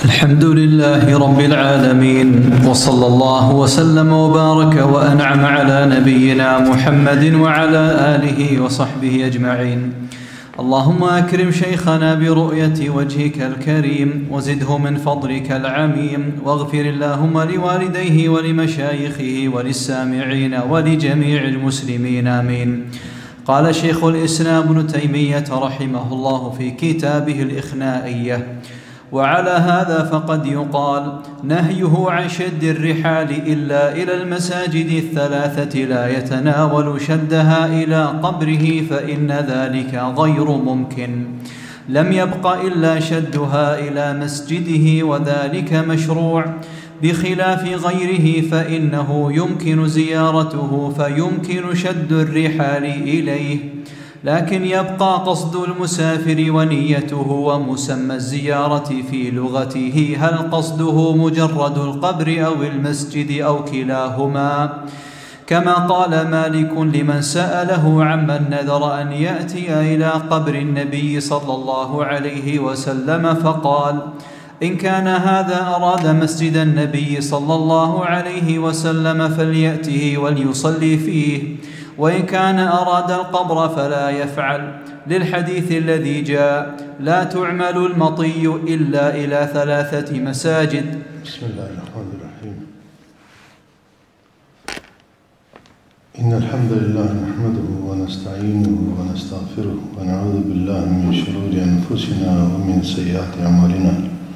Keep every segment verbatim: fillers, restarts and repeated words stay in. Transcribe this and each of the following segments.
الحمد لله رب العالمين، وصلى الله وسلم وبارك وأنعم على نبينا محمد وعلى آله وصحبه أجمعين. اللهم أكرم شيخنا برؤية وجهك الكريم وزده من فضلك العميم، واغفر اللهم لوالديه ولمشايخه وللسامعين ولجميع المسلمين آمين. قال شيخ الإسلام ابن تيمية رحمه الله في كتابه الإخنائية: وعلى هذا فقد يقال نهيه عن شد الرحال إلا إلى المساجد الثلاثة لا يتناول شدها إلى قبره، فإن ذلك غير ممكن. لم يبق إلا شدها إلى مسجده، وذلك مشروع، بخلاف غيره فإنه يمكن زيارته فيمكن شد الرحال إليه، لكن يبقى قصد المسافر ونيته ومسمى الزيارة في لغته، هل قصده مجرد القبر أو المسجد أو كلاهما؟ كما قال مالك لمن سأله عمن نذر أن يأتي إلى قبر النبي صلى الله عليه وسلم فقال: إن كان هذا أراد مسجد النبي صلى الله عليه وسلم فليأته وليصلي فيه، وإن كان أراد القبر فلا يفعل، للحديث الذي جاء: لا تعمل المطي إلا إلى ثلاثة مساجد. بسم الله الرحمن الرحيم. إن الحمد لله نحمده ونستعينه ونستغفره ونعوذ بالله من شرور أنفسنا ومن سيئات أعمالنا.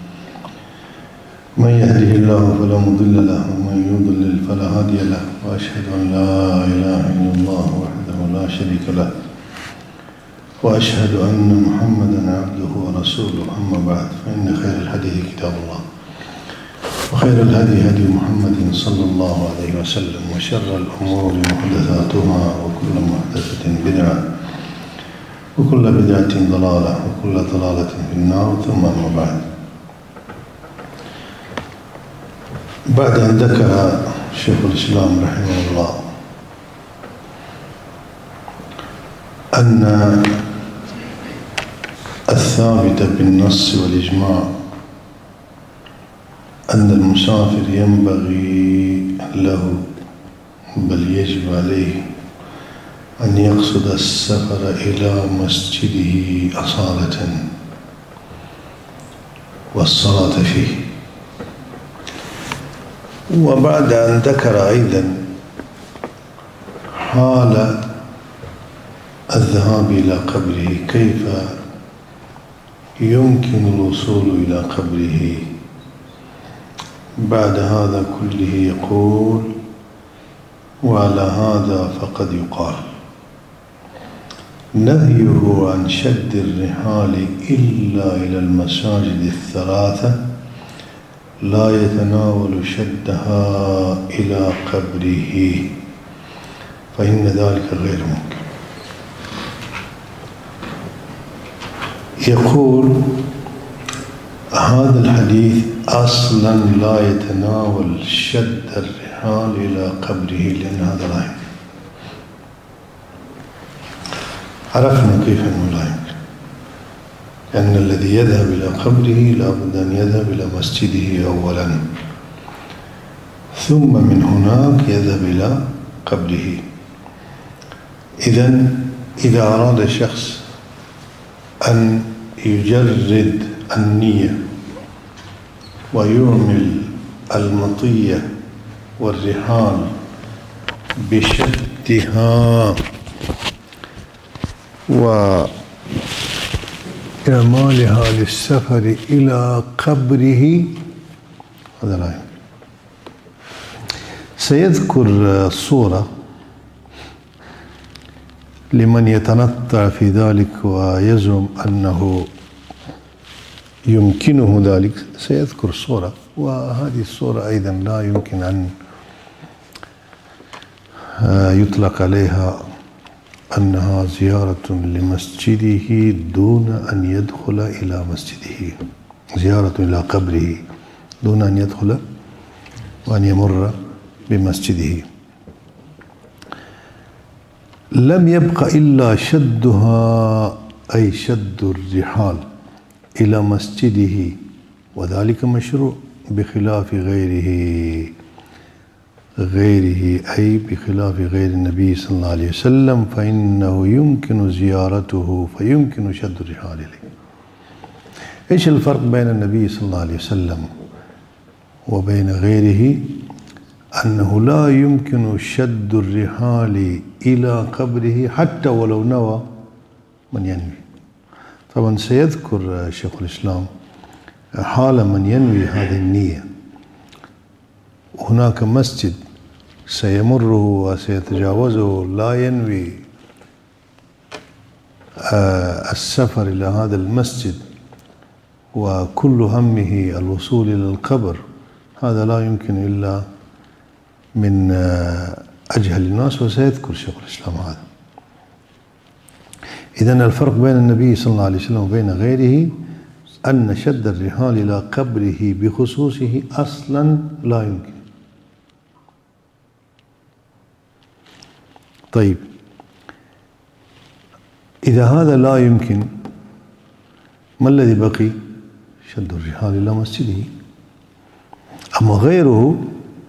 من يهده الله فلا مضل له ومن يضلل فلا هادي له، وأشهد أن لا إله إلا الله وحده لا شريك له، وأشهد أن محمدا عبده ورسوله. أما بعد، فإن خير الحديث كتاب الله، وخير الهدي هدي محمد صلى الله عليه وسلم، وشر الأمور محدثاتها، وكل محدثة بدعة، وكل بدعة ضلالة، وكل ضلالة في النار. ثم أما بعد، بعد أن ذكر شيخ الإسلام رحمه الله أن الثابت بالنص والإجماع أن المسافر ينبغي له بل يجب عليه أن يقصد السفر إلى مسجده أصالة والصلاة فيه، وبعد أن ذكر أيضا حال الذهاب إلى قبره، كيف يمكن الوصول إلى قبره، بعد هذا كله يقول: وعلى هذا فقد يقال نهيه عن شد الرحال إلا إلى المساجد الثلاثة لا يتناول شدها إلى قبره، فإن ذلك غير ممكن. يقول هذا الحديث أصلا لا يتناول شد الرحال إلى قبره، لأن هذا لا يمكن. عرفنا كيف أنه لا يمكن، أن الذي يذهب إلى قبره لا بد أن يذهب إلى مسجده أولا، ثم من هناك يذهب إلى قبره. إذن إذا أراد الشخص أن يجرد النية ويعمل المطية والرحال بشدها وإعمالها للسفر إلى قبره، هذا لا يمكن. سيذكر صورة لمن يتنطع في ذلك ويزعم أنه يمكنه ذلك، سيذكر صورة، وهذه الصورة أيضا لا يمكن أن يطلق عليها أنها زيارة لمسجده دون أن يدخل إلى مسجده، زيارة إلى قبره دون أن يدخل وأن يمر بمسجده. لم يبق إلا شدها، أي شد الرحال إلى مسجده وذلك مشروع بخلاف غيره غيره أي بخلاف غير النبي صلى الله عليه وسلم، فإنه يمكن زيارته فيمكن شد الرحال إليه. إيش الفرق بين النبي صلى الله عليه وسلم وبين غيره؟ أنه لا يمكن شد الرحال إلى قبره حتى ولو نوى من ينوي. طبعا سيذكر شيخ الإسلام حال من ينوي هذه النية. هناك مسجد سيمره وسيتجاوزه لا ينوي السفر إلى هذا المسجد وكل همه الوصول إلى القبر، هذا لا يمكن إلا من أجهل الناس، وسيذكر شيخ الإسلام هذا. إذن الفرق بين النبي صلى الله عليه وسلم وبين غيره أن شد الرحال إلى قبره بخصوصه أصلا لا يمكن. طيب، إذا هذا لا يمكن ما الذي بقي؟ شد الرحال إلى مسجده. أما غيره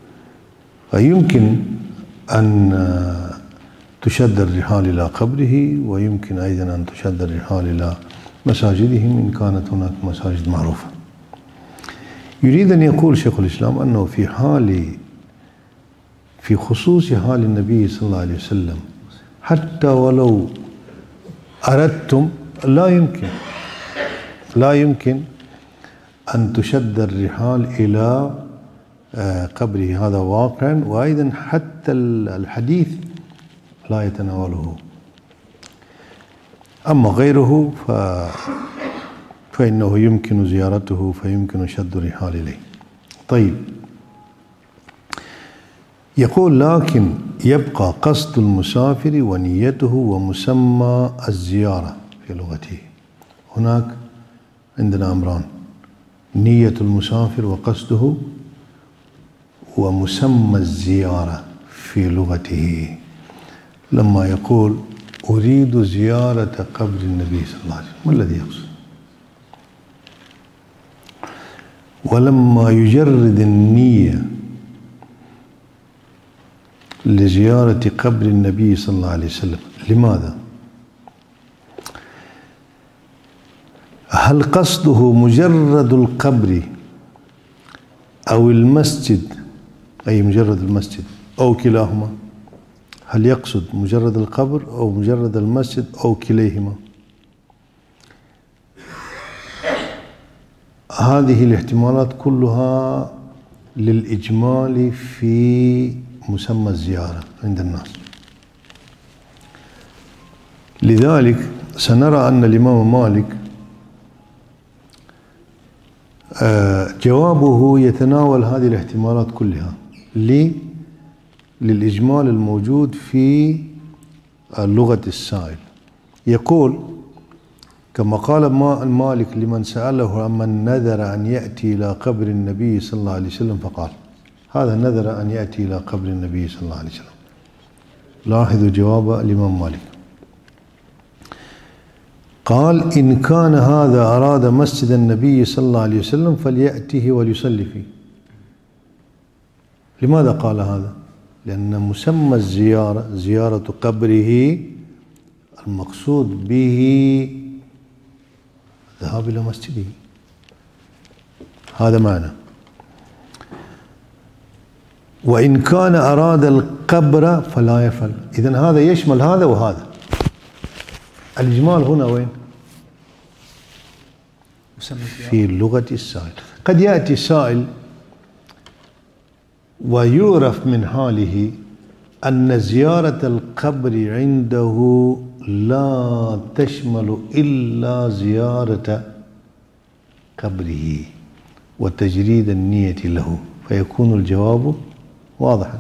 فيمكن أن تشد الرحال إلى قبره، ويمكن أيضا أن تشد الرحال إلى مساجدهم إن كانت هناك مساجد معروفة. يريد أن يقول شيخ الإسلام أنه في حال في خصوص حال النبي صلى الله عليه وسلم حتى ولو أردتم لا يمكن لا يمكن أن تشد الرحال إلى قبره، هذا واقع، وأيضا حتى الحديث لا يتناوله. أما غيره ف... فإنه يمكن زيارته فيمكن شد الرحال إليه. طيب، يقول لكن يبقى قصد المسافر ونيته ومسمى الزيارة في لغته. هناك عندنا أمران: نية المسافر وقصده، ومسمى الزيارة في لغته. لما يقول أريد زيارة قبر النبي صلى الله عليه وسلم، ما الذي يقصد؟ ولما يجرد النية لزيارة قبر النبي صلى الله عليه وسلم، لماذا؟ هل قصده مجرد القبر أو المسجد، أي مجرد المسجد، أو كلاهما؟ هل يقصد مجرد القبر أو مجرد المسجد أو كليهما؟ هذه الاحتمالات كلها للإجمال في مسمى الزيارة عند الناس. لذلك سنرى أن الإمام مالك جوابه يتناول هذه الاحتمالات كلها للإجمال الموجود في لغة السائل. يقول كما قال مالك لمن سأله عمن نذر أن يأتي إلى قبر النبي صلى الله عليه وسلم فقال: هذا نذر أن يأتي إلى قبر النبي صلى الله عليه وسلم. لاحظوا جواب الإمام مالك. قال: إن كان هذا أراد مسجد النبي صلى الله عليه وسلم فليأته وليصلي فيه. لماذا قال هذا؟ لأن مسمى الزيارة زيارة قبره المقصود به الذهاب إلى مسجده، هذا معنى. وإن كان أراد القبر فلا يفعل. إذن هذا يشمل هذا وهذا. الإجمال هنا وين؟ في لغة السائل. قد يأتي سائل ويعرف من حاله أن زيارة القبر عنده لا تشمل إلا زيارة قبره وتجريد النية له، فيكون الجواب واضحا.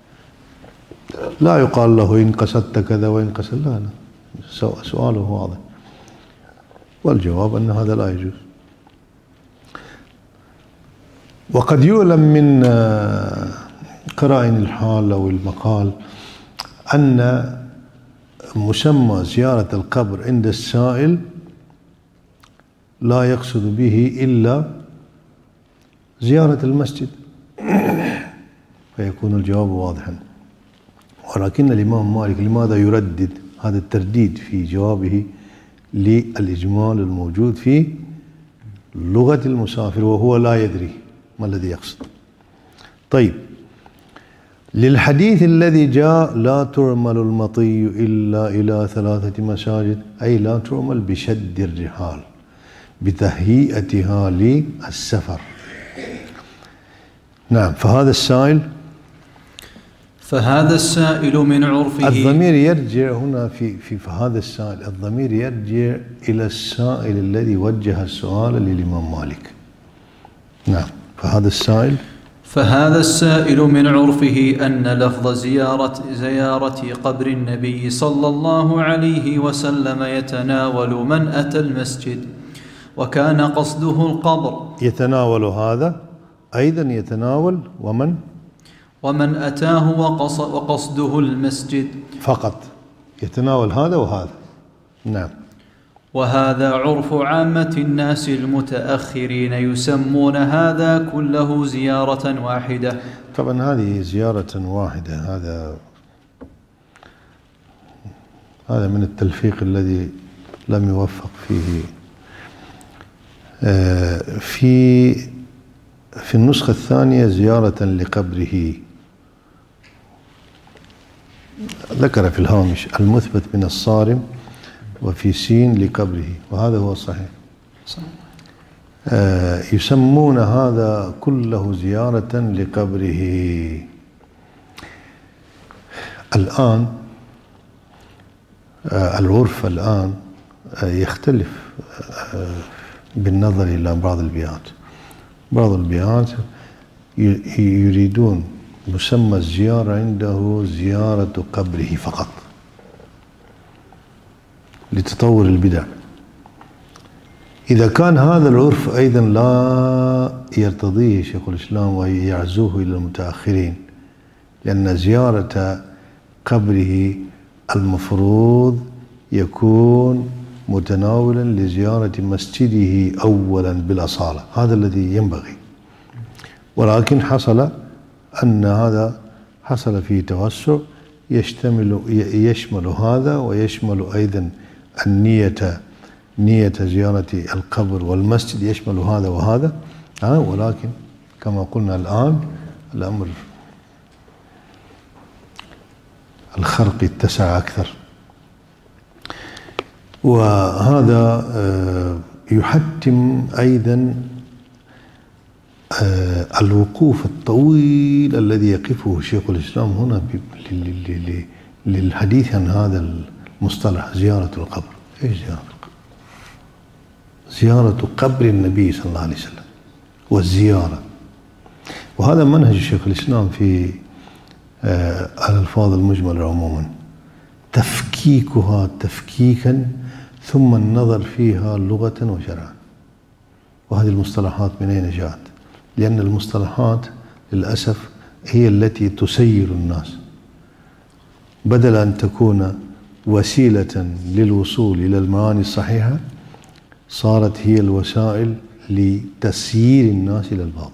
لا يقال له إن قصدت كذا وإن قصد، لا لا، سؤاله واضح، والجواب أن هذا لا يجوز. وقد يعلم من قرائن الحال أو المقال أن مسمى زيارة القبر عند السائل لا يقصد به إلا زيارة المسجد، فيكون الجواب واضحا. ولكن الإمام مالك لماذا يردد هذا الترديد في جوابه للإجمال الموجود في لغة المسافر وهو لا يدري ما الذي يقصد؟ طيب، للحديث الذي جاء لا ترمل المطي إلا إلى ثلاثة مساجد، أي لا ترمل بشد الرحال بتهيئتها للسفر. نعم. فهذا السائل فهذا السائل من عرفه. الضمير يرجع هنا في في فهذا السائل، الضمير يرجع إلى السائل الذي وجه السؤال للإمام مالك. نعم. فهذا السائل فهذا السائل من عرفه أن لفظ زيارة زيارة قبر النبي صلى الله عليه وسلم يتناول من أتى المسجد وكان قصده القبر. يتناول هذا أيضا يتناول ومن ومن أتاه وقصده المسجد فقط، يتناول هذا وهذا. نعم. وهذا عرف عامة الناس المتأخرين، يسمون هذا كله زيارة واحدة. طبعا هذه زيارة واحدة، هذا هذا من التلفيق الذي لم يوفق فيه. في في النسخة الثانية زيارة لقبره، ذكر في الهامش المثبت من الصارم وفي سين لقبره، وهذا هو الصحيح. آه يسمون هذا كله زيارة لقبره. الآن آه العرف الآن آه يختلف آه بالنظر إلى بعض البيئات. بعض البيئات يريدون مسمى الزيارة عنده زيارة قبره فقط لتطور البدع. إذا كان هذا العرف أيضا لا يرتضيه شيخ الإسلام ويعزوه إلى المتأخرين، لأن زيارة قبره المفروض يكون متناولا لزيارة مسجده أولا بالأصالة، هذا الذي ينبغي. ولكن حصل أن هذا حصل فيه توسع يشتمل يشمل هذا ويشمل أيضا النية، نية زيارة القبر والمسجد يشمل هذا وهذا. آه ولكن كما قلنا الآن الأمر الخرق اتسع أكثر، وهذا يحتم أيضا الوقوف الطويل الذي يقفه شيخ الإسلام هنا للحديث عن هذا المصطلح زيارة القبر. إيش زيارة القبر؟ زيارة قبر النبي صلى الله عليه وسلم والزيارة، وهذا منهج شيخ الإسلام في الألفاظ المجملة عموما، تفكيكها تفكيكا ثم النظر فيها لغة وشرعا. وهذه المصطلحات من أين جاءت؟ لأن المصطلحات للأسف هي التي تسير الناس، بدل أن تكون وسيلة للوصول إلى المعاني الصحيحة صارت هي الوسائل لتسيير الناس إلى الباطل.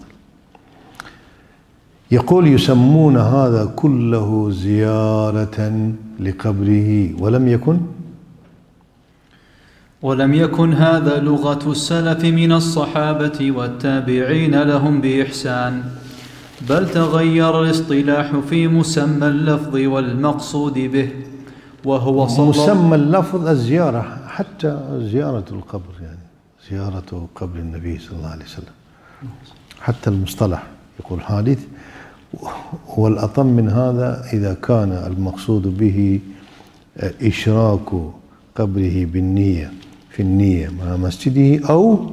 يقول يسمون هذا كله زيارة لقبره ولم يكن ولم يكن هذا لغة السلف من الصحابة والتابعين لهم بإحسان، بل تغير الاصطلاح في مسمى اللفظ والمقصود به، وهو صلى مسمى اللفظ الزيارة، حتى زيارة القبر يعني زيارة قبر النبي صلى الله عليه وسلم، حتى المصطلح يقول حادث. والأطم من هذا إذا كان المقصود به إشراك قبره بالنية في النية مع مسجده، أو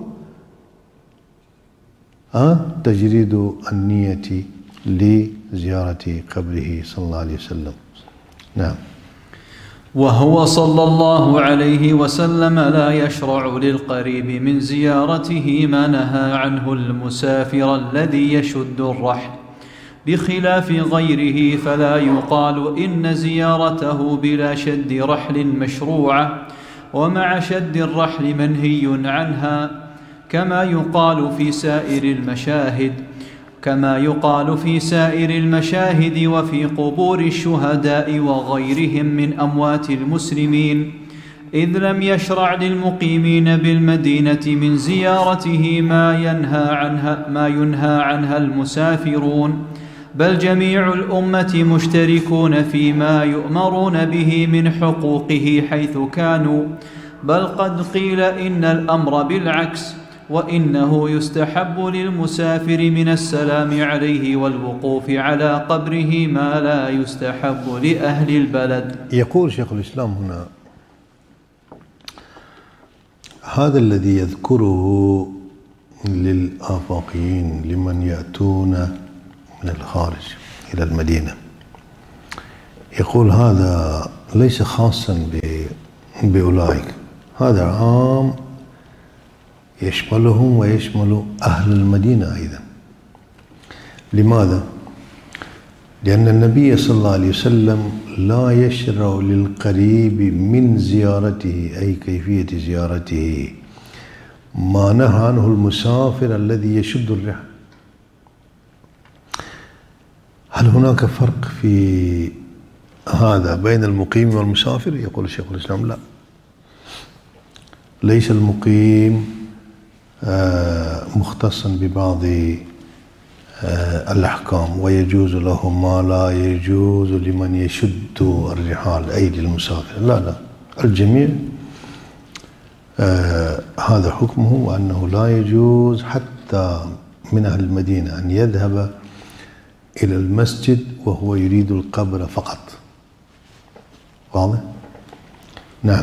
أه تجريد النية لزيارة قبره صلى الله عليه وسلم. نعم. وهو صلى الله عليه وسلم لا يشرع للقريب من زيارته ما نهى عنه المسافر الذي يشد الرحل، بخلاف غيره فلا يقال إن زيارته بلا شد رحل مشروعة، ومع شد الرحل منهي عنها، كما يقال في سائر المشاهد كما يقال في سائر المشاهد وفي قبور الشهداء وغيرهم من أموات المسلمين، إذ لم يشرع للمقيمين بالمدينة من زيارته ما ينهى عنها, ما ينهى عنها المسافرون، بل جميع الأمة مشتركون فيما يؤمرون به من حقوقه حيث كانوا، بل قد قيل إن الأمر بالعكس، وإنه يستحب للمسافر من السلام عليه والوقوف على قبره ما لا يستحب لأهل البلد. يقول شيخ الإسلام هنا: هذا الذي يذكره للآفاقيين لمن يأتون من الخارج إلى المدينة، يقول هذا ليس خاصا بأولئك، هذا عام يشملهم ويشمل أهل المدينة أيضا. لماذا؟ لأن النبي صلى الله عليه وسلم لا يشرع للقريب من زيارته أي كيفية زيارته ما نهى عنه المسافر الذي يشد الرحل. هل هناك فرق في هذا بين المقيم والمسافر؟ يقول الشيخ الإسلام: لا، ليس المقيم مختصا ببعض الأحكام ويجوز له ما لا يجوز لمن يشد الرحال أي للمسافر. لا لا، الجميع هذا حكمه، وأنه لا يجوز حتى من أهل المدينة أن يذهب إلى المسجد وهو يريد القبر فقط. واضح؟ نعم.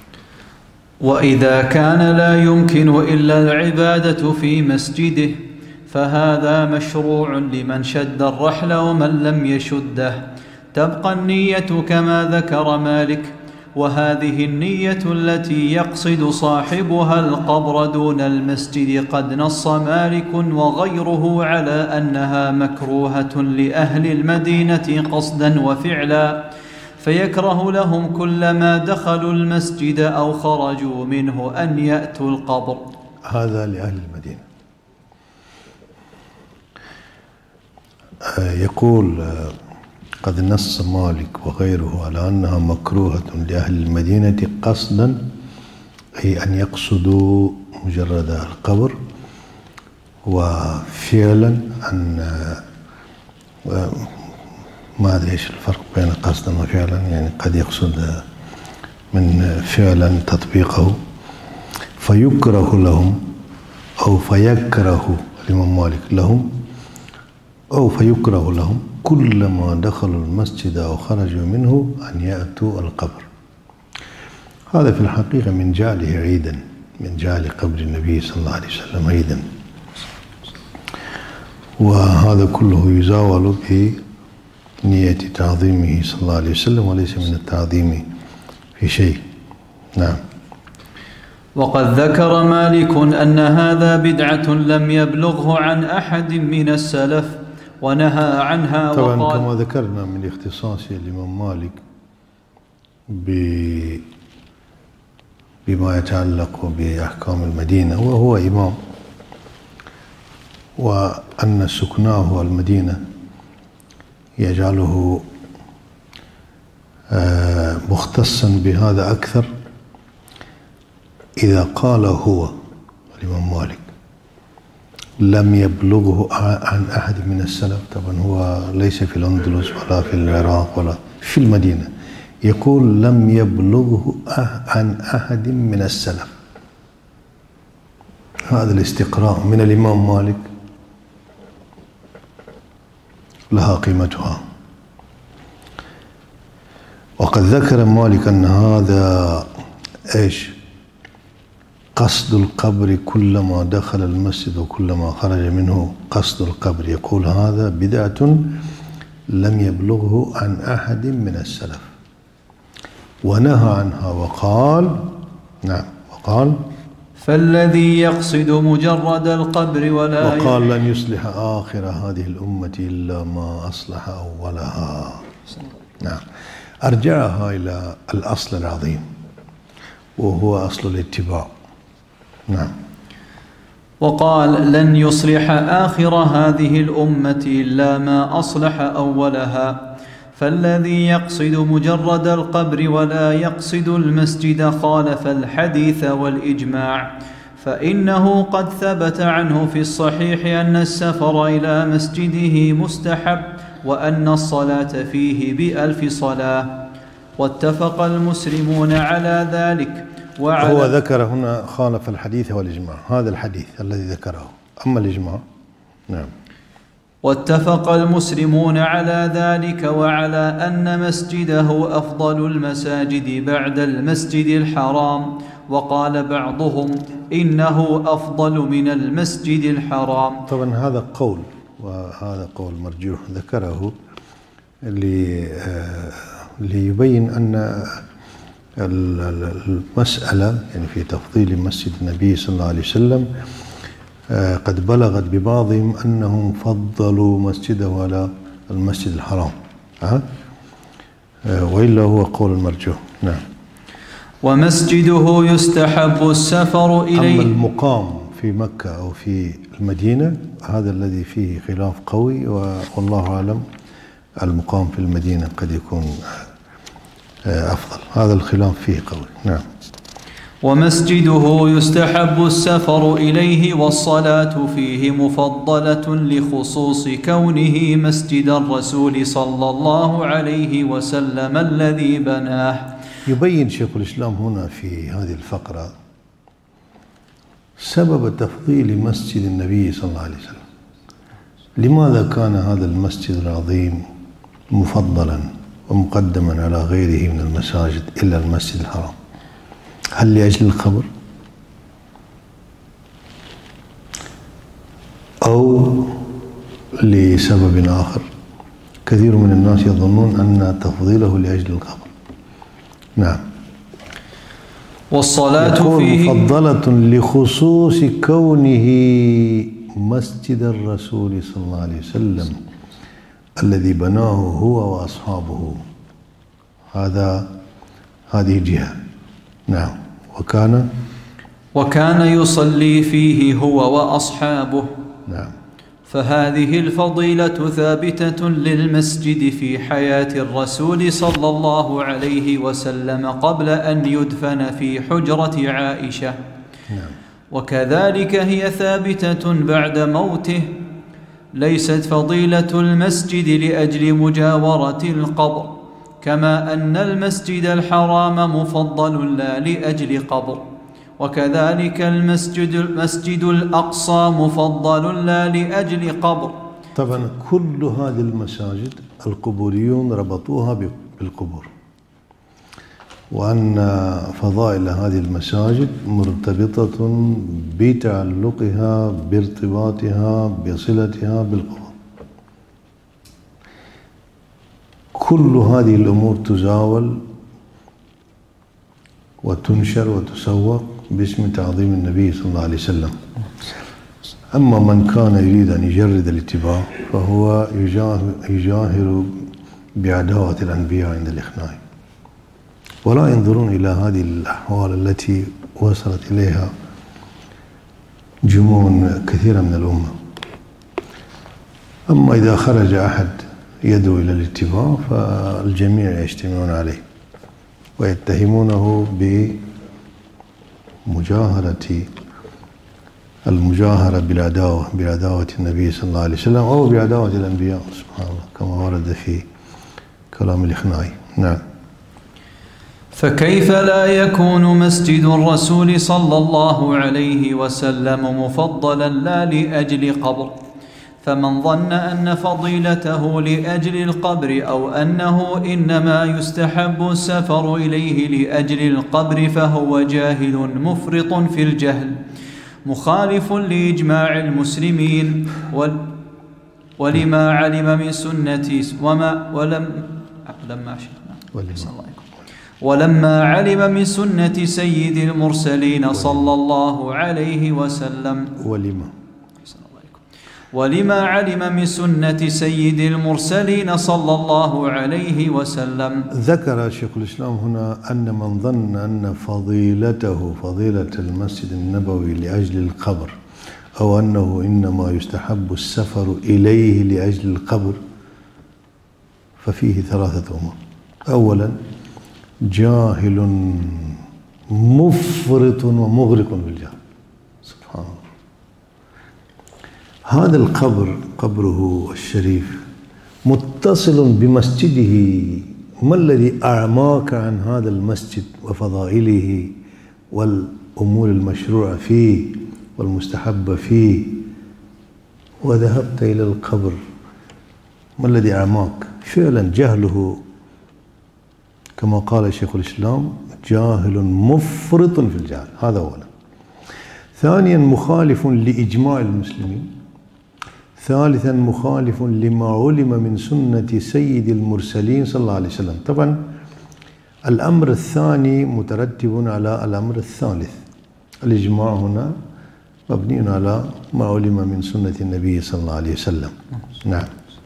وإذا كان لا يمكن إلا العبادة في مسجده فهذا مشروع لمن شد الرحل ومن لم يشده، تبقى النية كما ذكر مالك، وهذه النية التي يقصد صاحبها القبر دون المسجد قد نص مالك وغيره على أنها مكروهة لأهل المدينة قصدا وفعلا، فيكره لهم كلما دخلوا المسجد أو خرجوا منه أن يأتوا القبر. هذا لأهل المدينة. يقول قد نص مالك وغيره على أنها مكروهة لأهل المدينة قصدا، أي أن يقصدوا مجرد القبر، وفعلا أن ما أدري إيش الفرق بين قصدا وفعلا، يعني قد يقصد من فعلا تطبيقه، فيكره لهم أو فيكره الإمام مالك لهم أو فيكره لهم كلما دخلوا المسجد أو خرجوا منه أن يأتوا القبر. هذا في الحقيقة من جعله عيدا، من جعل قبر النبي صلى الله عليه وسلم عيدا، وهذا كله يزاول بنية تعظيمه صلى الله عليه وسلم وليس من التعظيم في شيء. نعم. وقد ذكر مالك أن هذا بدعة لم يبلغه عن أحد من السلف ونهى عنها. طبعا وقال كما ذكرنا من اختصاص الإمام مالك بما يتعلق بأحكام المدينة، وهو إمام، وأن سكناه المدينة يجعله مختصا بهذا أكثر إذا قال هو الإمام مالك لم يبلغه عن أحد من السلف. طبعا هو ليس في الأندلس ولا في العراق ولا في المدينة، يقول لم يبلغه عن أحد من السلف. هذا الاستقراء من الإمام مالك لها قيمتها. وقد ذكر مالك أن هذا إيش قصد القبر كلما دخل المسجد وكلما خرج منه قصد القبر، يقول هذا بدعة لم يبلغه عن أحد من السلف، ونهى عنها وقال نعم وقال فالذي يقصد مجرد القبر ولا وقال لن يصلح آخر هذه الأمة إلا ما أصلح أولها. نعم. أرجعها إلى الأصل العظيم وهو أصل الاتباع. نعم. وقال: لن يصلح آخر هذه الأمة إلا ما أصلح أولها، فالذي يقصد مجرد القبر ولا يقصد المسجد خالف الحديث والإجماع، فإنه قد ثبت عنه في الصحيح أن السفر إلى مسجده مستحب، وأن الصلاة فيه بألف صلاة، واتفق المسلمون على ذلك. وعلى هو ذكر هنا خالف الحديث والإجماع، هذا الحديث الذي ذكره، أما الإجماع نعم. واتفق المسلمون على ذلك وعلى أن مسجده أفضل المساجد بعد المسجد الحرام، وقال بعضهم إنه أفضل من المسجد الحرام. طبعا هذا قول، وهذا قول مرجوح ذكره ليبين أن المسألة يعني في تفضيل مسجد النبي صلى الله عليه وسلم قد بلغت ببعضهم أنهم فضلوا مسجده على المسجد الحرام، أه؟ وإلا هو قول مرجوح. نعم. ومسجده يستحب السفر إليه. أما المقام في مكة أو في المدينة هذا الذي فيه خلاف قوي، والله أعلم المقام في المدينة قد يكون أفضل، هذا الخلاف فيه قوي. نعم. ومسجده يستحب السفر إليه والصلاة فيه مفضلة لخصوص كونه مسجد الرسول صلى الله عليه وسلم الذي بناه. يبين شيخ الإسلام هنا في هذه الفقرة سبب تفضيل مسجد النبي صلى الله عليه وسلم. لماذا كان هذا المسجد العظيم مفضلا ومقدما على غيره من المساجد إلا المسجد الحرام؟ هل لأجل القبر أو لسبب آخر؟ كثير من الناس يظنون أن تفضيله لأجل القبر. نعم. والصلاة فيه مفضلة لخصوص كونه مسجد الرسول صلى الله عليه وسلم الذي بناه هو وأصحابه، هذا هذه جهة. نعم. وكان وكان يصلي فيه هو وأصحابه. نعم. فهذه الفضيلة ثابتة للمسجد في حياة الرسول صلى الله عليه وسلم قبل أن يدفن في حجرة عائشة. نعم. وكذلك هي ثابتة بعد موته. ليست فضيلة المسجد لأجل مجاورة القبر، كما أن المسجد الحرام مفضل لا لأجل قبر، وكذلك المسجد المسجد الأقصى مفضل لا لأجل قبر. طبعا كل هذه المساجد القبوريون ربطوها بالقبور، وأن فضائل هذه المساجد مرتبطة بتعلقها بارتباطها بصلتها بالقبور. كل هذه الأمور تزاول وتنشر وتسوق باسم تعظيم النبي صلى الله عليه وسلم. أما من كان يريد أن يجرد الاتباع فهو يجاهر بعداوة الأنبياء عند الإخناع، ولا ينظرون إلى هذه الأحوال التي وصلت إليها جموع كثيرة من الأمة. أما إذا خرج أحد يدعو إلى الاتباع فالجميع يجتمعون عليه ويتهمونه بمجاهرة المجاهرة بالعداوة بعداوة النبي صلى الله عليه وسلم أو بعداوة الأنبياء سبحان الله، كما ورد في كلام الإخنعي. نعم. فكيف لا يكون مسجد الرسول صلى الله عليه وسلم مفضلا لا لأجل قبر؟ فمن ظن أن فضيلته لأجل القبر أو أنه إنما يستحب السفر إليه لأجل القبر فهو جاهل مفرط في الجهل مخالف لإجماع المسلمين ولما علم من سنة وما ولم لما ولما علم من سنة سيد المرسلين صلى الله عليه وسلم ولما ولما علم من سنة سيد المرسلين صلى الله عليه وسلم. ذكر شيخ الإسلام هنا أن من ظن أن فضيلته فضيلة المسجد النبوي لأجل القبر أو أنه إنما يستحب السفر إليه لأجل القبر، ففيه ثلاثة أمور. أولا، جاهل مفرط ومغرق بالجهل. سبحان الله. هذا القبر قبره الشريف متصل بمسجده، ما الذي أعماك عن هذا المسجد وفضائله والأمور المشروعة فيه والمستحبة فيه، وذهبت إلى القبر؟ ما الذي أعماك؟ فعلا جهله كما قال شيخ الإسلام، جاهل مفرط في الجهل. هذا أولا. ثانيا، مخالف لإجماع المسلمين. ثالثا، مخالف لما علم من سنة سيد المرسلين صلى الله عليه وسلم. طبعا الأمر الثاني مترتب على الأمر الثالث. الإجماع هنا مبني على ما علم من سنة النبي صلى الله عليه وسلم. نعم.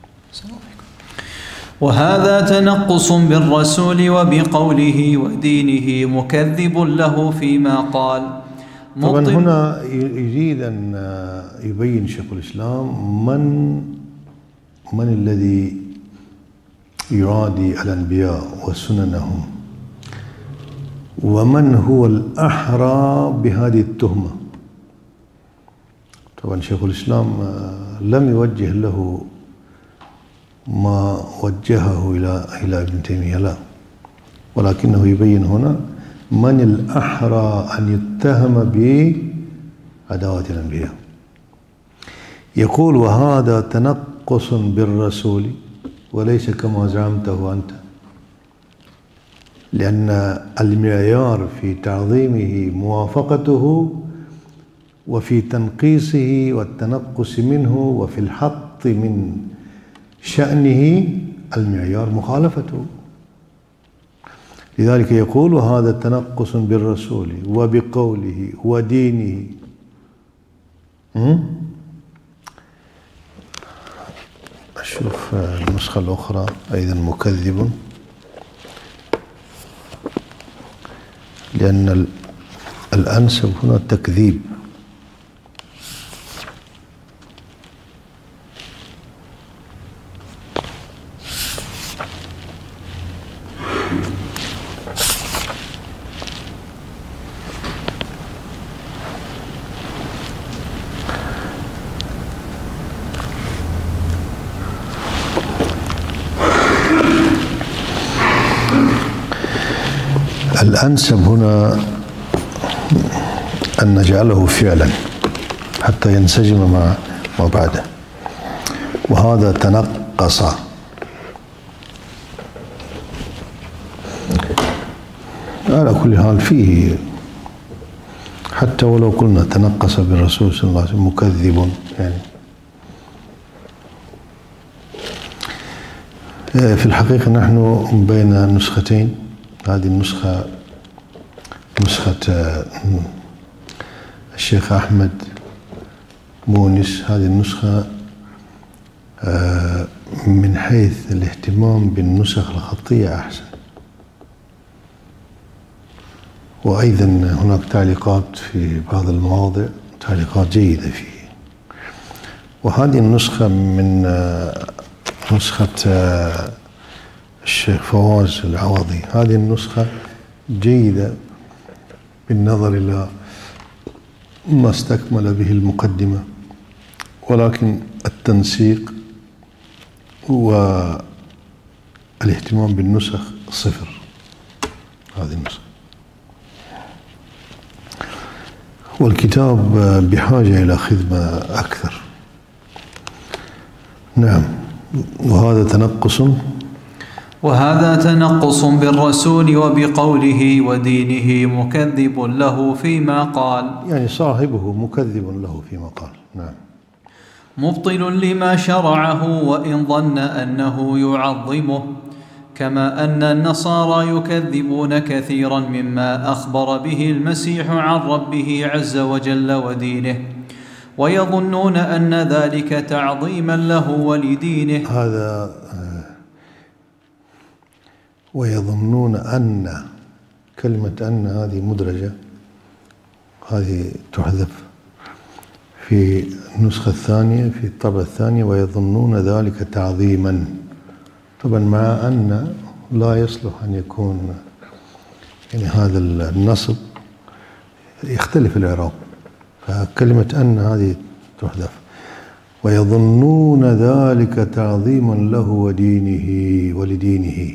وهذا تنقص بالرسول وبقوله ودينه مكذب له فيما قال. طبعا هنا يريد أن يبين شيخ الإسلام من من الذي يرادي الأنبياء وسننهم، ومن هو الأحرى بهذه التهمة. طبعا شيخ الإسلام لم يوجه له ما وجهه إلى إلى ابن تيمية، لا، ولكنه يبين هنا من الأحرى أن يتهم بعداوة الأنبياء. يقول: وهذا تنقص بالرسول وليس كما زعمته أنت، لأن المعيار في تعظيمه موافقته، وفي تنقيصه والتنقص منه وفي الحط من شأنه المعيار مخالفته. لذلك يقول: وهذا تنقص بالرسول وبقوله ودينه. أشوف النسخة الأخرى أيضا مكذب، لأن الأنسب هنا التكذيب. الأنسب هنا أن نجعله فعلا حتى ينسجم مع ما بعده. وهذا تنقص. على كل حال فيه، حتى ولو قلنا تنقص بالرسول صلى الله عليه وسلم مكذب، يعني في الحقيقة نحن بين نسختين. هذه النسخة نسخة الشيخ أحمد مونس. هذه النسخة من حيث الاهتمام بالنسخ الخطية أحسن، وأيضا هناك تعليقات في بعض المواضع، تعليقات جيدة فيه. وهذه النسخة من نسخة الشيخ فواز العوضي. هذه النسخة جيدة بالنظر إلى ما استكمل به المقدمة، ولكن التنسيق والاهتمام بالنسخ صفر. هذه النسخة، والكتاب بحاجة إلى خدمة أكثر. نعم. وهذا تنقص وهذا تنقص بالرسول وبقوله ودينه مكذب له فيما قال، يعني صاحبه مكذب له فيما قال. نعم. مبطل لما شرعه وإن ظن أنه يعظمه، كما أن النصارى يكذبون كثيرا مما أخبر به المسيح عن ربه عز وجل ودينه، ويظنون أن ذلك تعظيما له ولدينه. هذا ويظنون أن، كلمة أن هذه مدرجة، هذه تحذف في النسخة الثانية في الطبعة الثانية ويظنون ذلك تعظيما، طبعا مع أن لا يصلح أن يكون يعني هذا النصب يختلف الإعراب، فكلمة أن هذه تحذف. ويظنون ذلك تعظيما له ودينه ولدينه.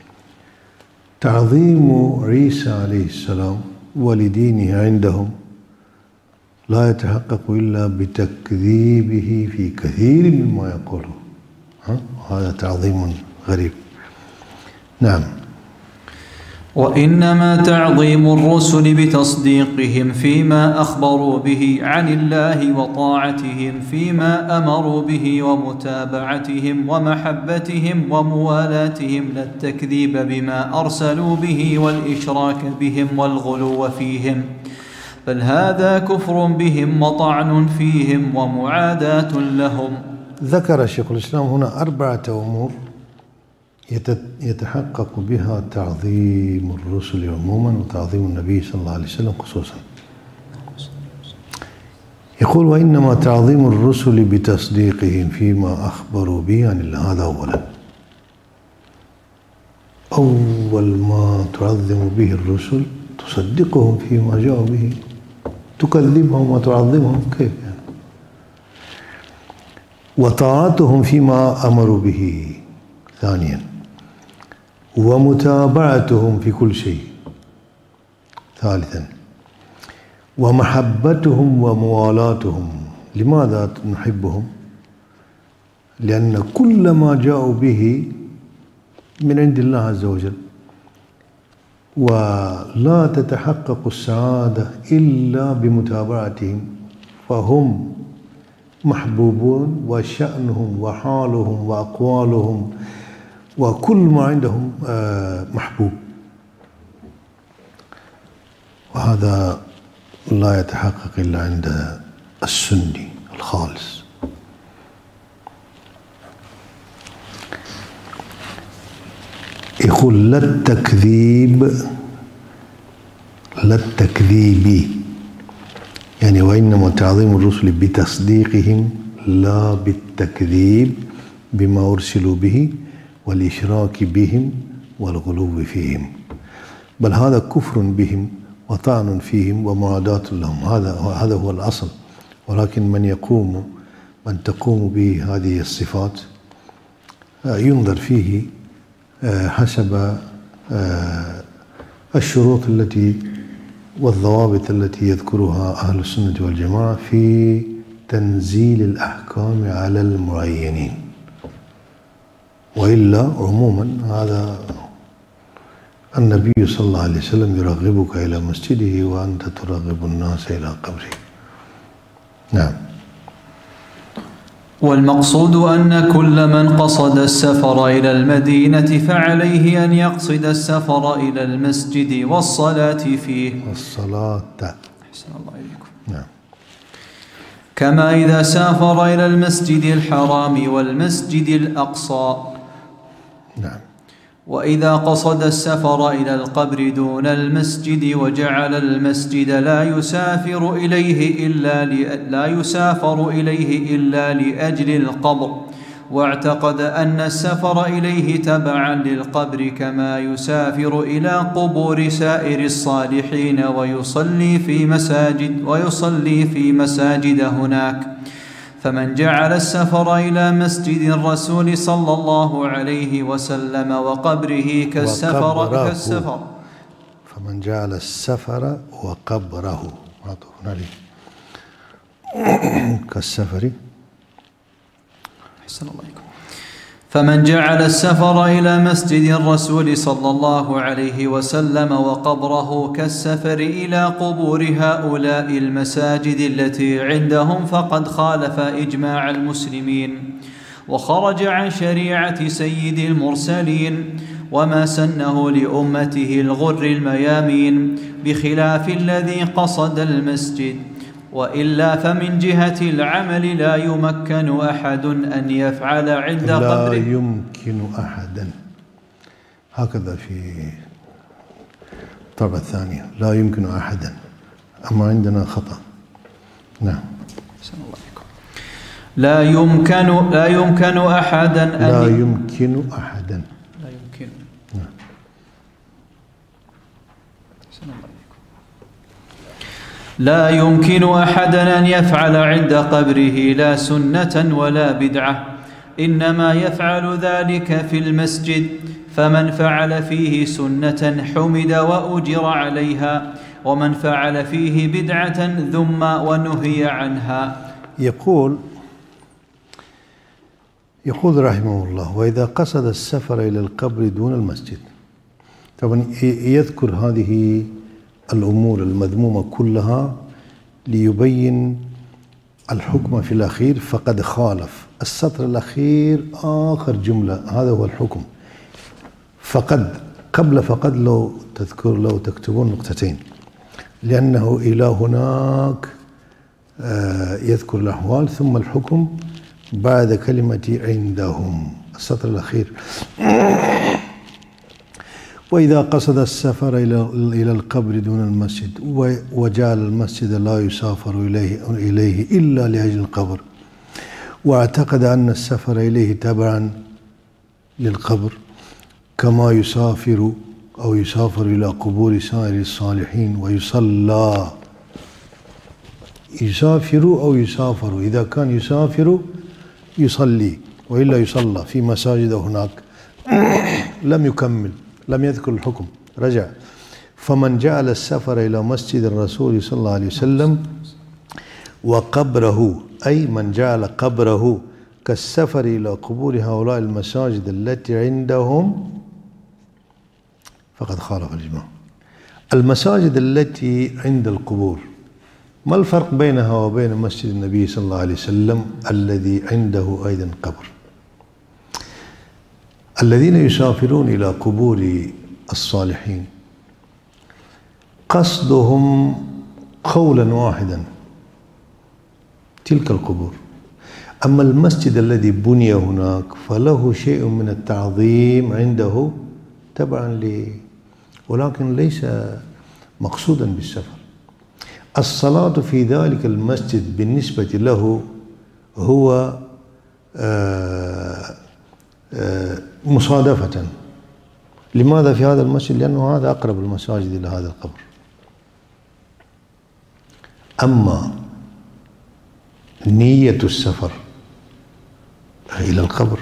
تعظيم عيسى عليه السلام ولدينه عندهم لا يتحقق إلا بتكذيبه في كثير مما يقوله. هذا تعظيم غريب. نعم. وإنما تعظيم الرسل بتصديقهم فيما أخبروا به عن الله وطاعتهم فيما أمروا به ومتابعتهم ومحبتهم وموالاتهم، لا التكذيب بما أرسلوا به والإشراك بهم والغلو فيهم، بل هذا كفر بهم وطعن فيهم ومعاداة لهم. ذكر شيخ الإسلام هنا أربعة أمور يتحقق بها تعظيم الرسل عموما وتعظيم النبي صلى الله عليه وسلم خصوصا. يقول وإنما تعظيم الرسل بتصديقهم فيما أخبروا به عن الله. هذا أولا، أول ما تعظم به الرسل تصدقهم فيما جاءوا به، تكذبهم وتعظمهم كيف يعني؟ وطاعتهم فيما أمروا به ثانيا، ومتابعتهم في كل شيء ثالثا، ومحبتهم وموالاتهم. لماذا نحبهم؟ لأن كل ما جاءوا به من عند الله عز وجل، ولا تتحقق السعادة إلا بمتابعتهم، فهم محبوبون وشأنهم وحالهم وأقوالهم وكل ما عندهم محبوب، وهذا لا يتحقق إلا عند السني الخالص. يقول لا التكذيب، لا التكذيب يعني وإنما تعظيم الرسل بتصديقهم لا بالتكذيب بما أرسلوا به والإشراك بهم والغلو فيهم، بل هذا كفر بهم وطعن فيهم ومعاداة لهم. هذا هذا هو الأصل. ولكن من يقوم من تقوم به هذه الصفات ينظر فيه حسب الشروط التي والضوابط التي يذكرها أهل السنة والجماعة في تنزيل الأحكام على المعينين، وإلا عموما هذا النبي صلى الله عليه وسلم يرغبك إلى مسجده وأنت ترغب الناس إلى قبره. نعم. والمقصود أن كل من قصد السفر إلى المدينة فعليه أن يقصد السفر إلى المسجد والصلاة فيه. والصلاة. أحسن الله إليكم. نعم. كما إذا سافر إلى المسجد الحرام والمسجد الأقصى. نعم. وإذا قصد السفر إلى القبر دون المسجد وجعل المسجد لا يسافر إليه إلا لا يسافر إليه إلا لأجل القبر، واعتقد أن السفر إليه تبعا للقبر كما يسافر إلى قبور سائر الصالحين ويصلي في مساجد ويصلي في مساجد هناك، فمن جعل السفر إلى مسجد الرسول صلى الله عليه وسلم وقبره كالسفر كالسفر فمن جعل السفر وقبره كالسفر أحسن الله عليكم. فمن جعل السفر إلى مسجد الرسول صلى الله عليه وسلم وقبره كالسفر إلى قبور هؤلاء المساجد التي عندهم فقد خالف إجماع المسلمين وخرج عن شريعة سيد المرسلين وما سنه لأمته الغر الميامين، بخلاف الذي قصد المسجد. وإلا فمن جهة العمل لا يمكن أحد أن يفعل عند قبره. لا يمكن أحدا، هكذا في الطبعة الثانية، لا يمكن أحدا، أما عندنا خطأ. نعم. لا يمكن لا يمكن أحدا أن لا يمكن أحدا لا يمكن نعم. لا يمكن أحدا أن يفعل عند قبره لا سنة ولا بدعة، إنما يفعل ذلك في المسجد، فمن فعل فيه سنة حمد وأجر عليها، ومن فعل فيه بدعة ذم ونهي عنها. يقول يقول رحمه الله: وإذا قصد السفر إلى القبر دون المسجد. طبعا يذكر هذه الأمور المذمومة كلها ليبين الحكم في الأخير، فقد خالف. السطر الأخير آخر جملة هذا هو الحكم. فقد قبل فقد لو تذكر لو تكتبون نقطتين، لأنه إلى هناك يذكر الأحوال ثم الحكم بعد كلمة عندهم. السطر الأخير: وإذا قصد السفر إلى إلى القبر دون المسجد وجعل المسجد لا يسافر إليه إليه إلا لأجل القبر، واعتقد أن السفر إليه تبعا للقبر كما يسافر أو يسافر إلى قبور سائر الصالحين ويصلى. يسافر أو يسافر، إذا كان يسافر يصلي وإلا يصلى في مساجد هناك. لم يكمل، لم يذكر الحكم، رجع. فمن جعل السفر إلى مسجد الرسول صلى الله عليه وسلم وقبره، أي من جعل قبره كالسفر إلى قبور هؤلاء المساجد التي عندهم، فقد خالف الإجماع. المساجد التي عند القبور، ما الفرق بينها وبين مسجد النبي صلى الله عليه وسلم الذي عنده أيضا قبر؟ الذين يسافرون إلى قبور الصالحين قصدهم قولا واحدا تلك القبور، أما المسجد الذي بني هناك فله شيء من التعظيم عنده تبعا ل، ولكن ليس مقصودا بالسفر. الصلاة في ذلك المسجد بالنسبة له هو آآ آآ مصادفة. لماذا في هذا المسجد؟ لأنه هذا أقرب المساجد إلى هذا القبر. أما نية السفر إلى القبر،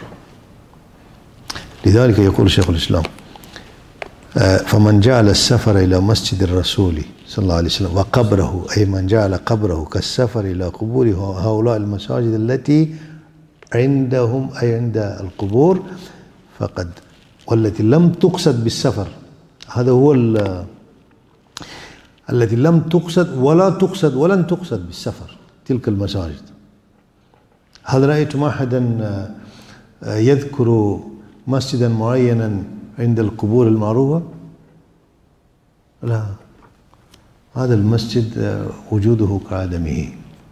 لذلك يقول شيخ الإسلام: فمن جعل السفر إلى مسجد الرسول صلى الله عليه وسلم وقبره، أي من جعل قبره كالسفر إلى قبور هؤلاء المساجد التي عندهم، أي عند القبور، فقد، والتي لم تقصد بالسفر، هذا هو التي لم تقصد ولا تقصد ولن تقصد بالسفر تلك المساجد. هل رأيتم أحدا يذكر مسجدا معينا عند القبور المعروفة؟ لا، هذا المسجد وجوده كعدمه.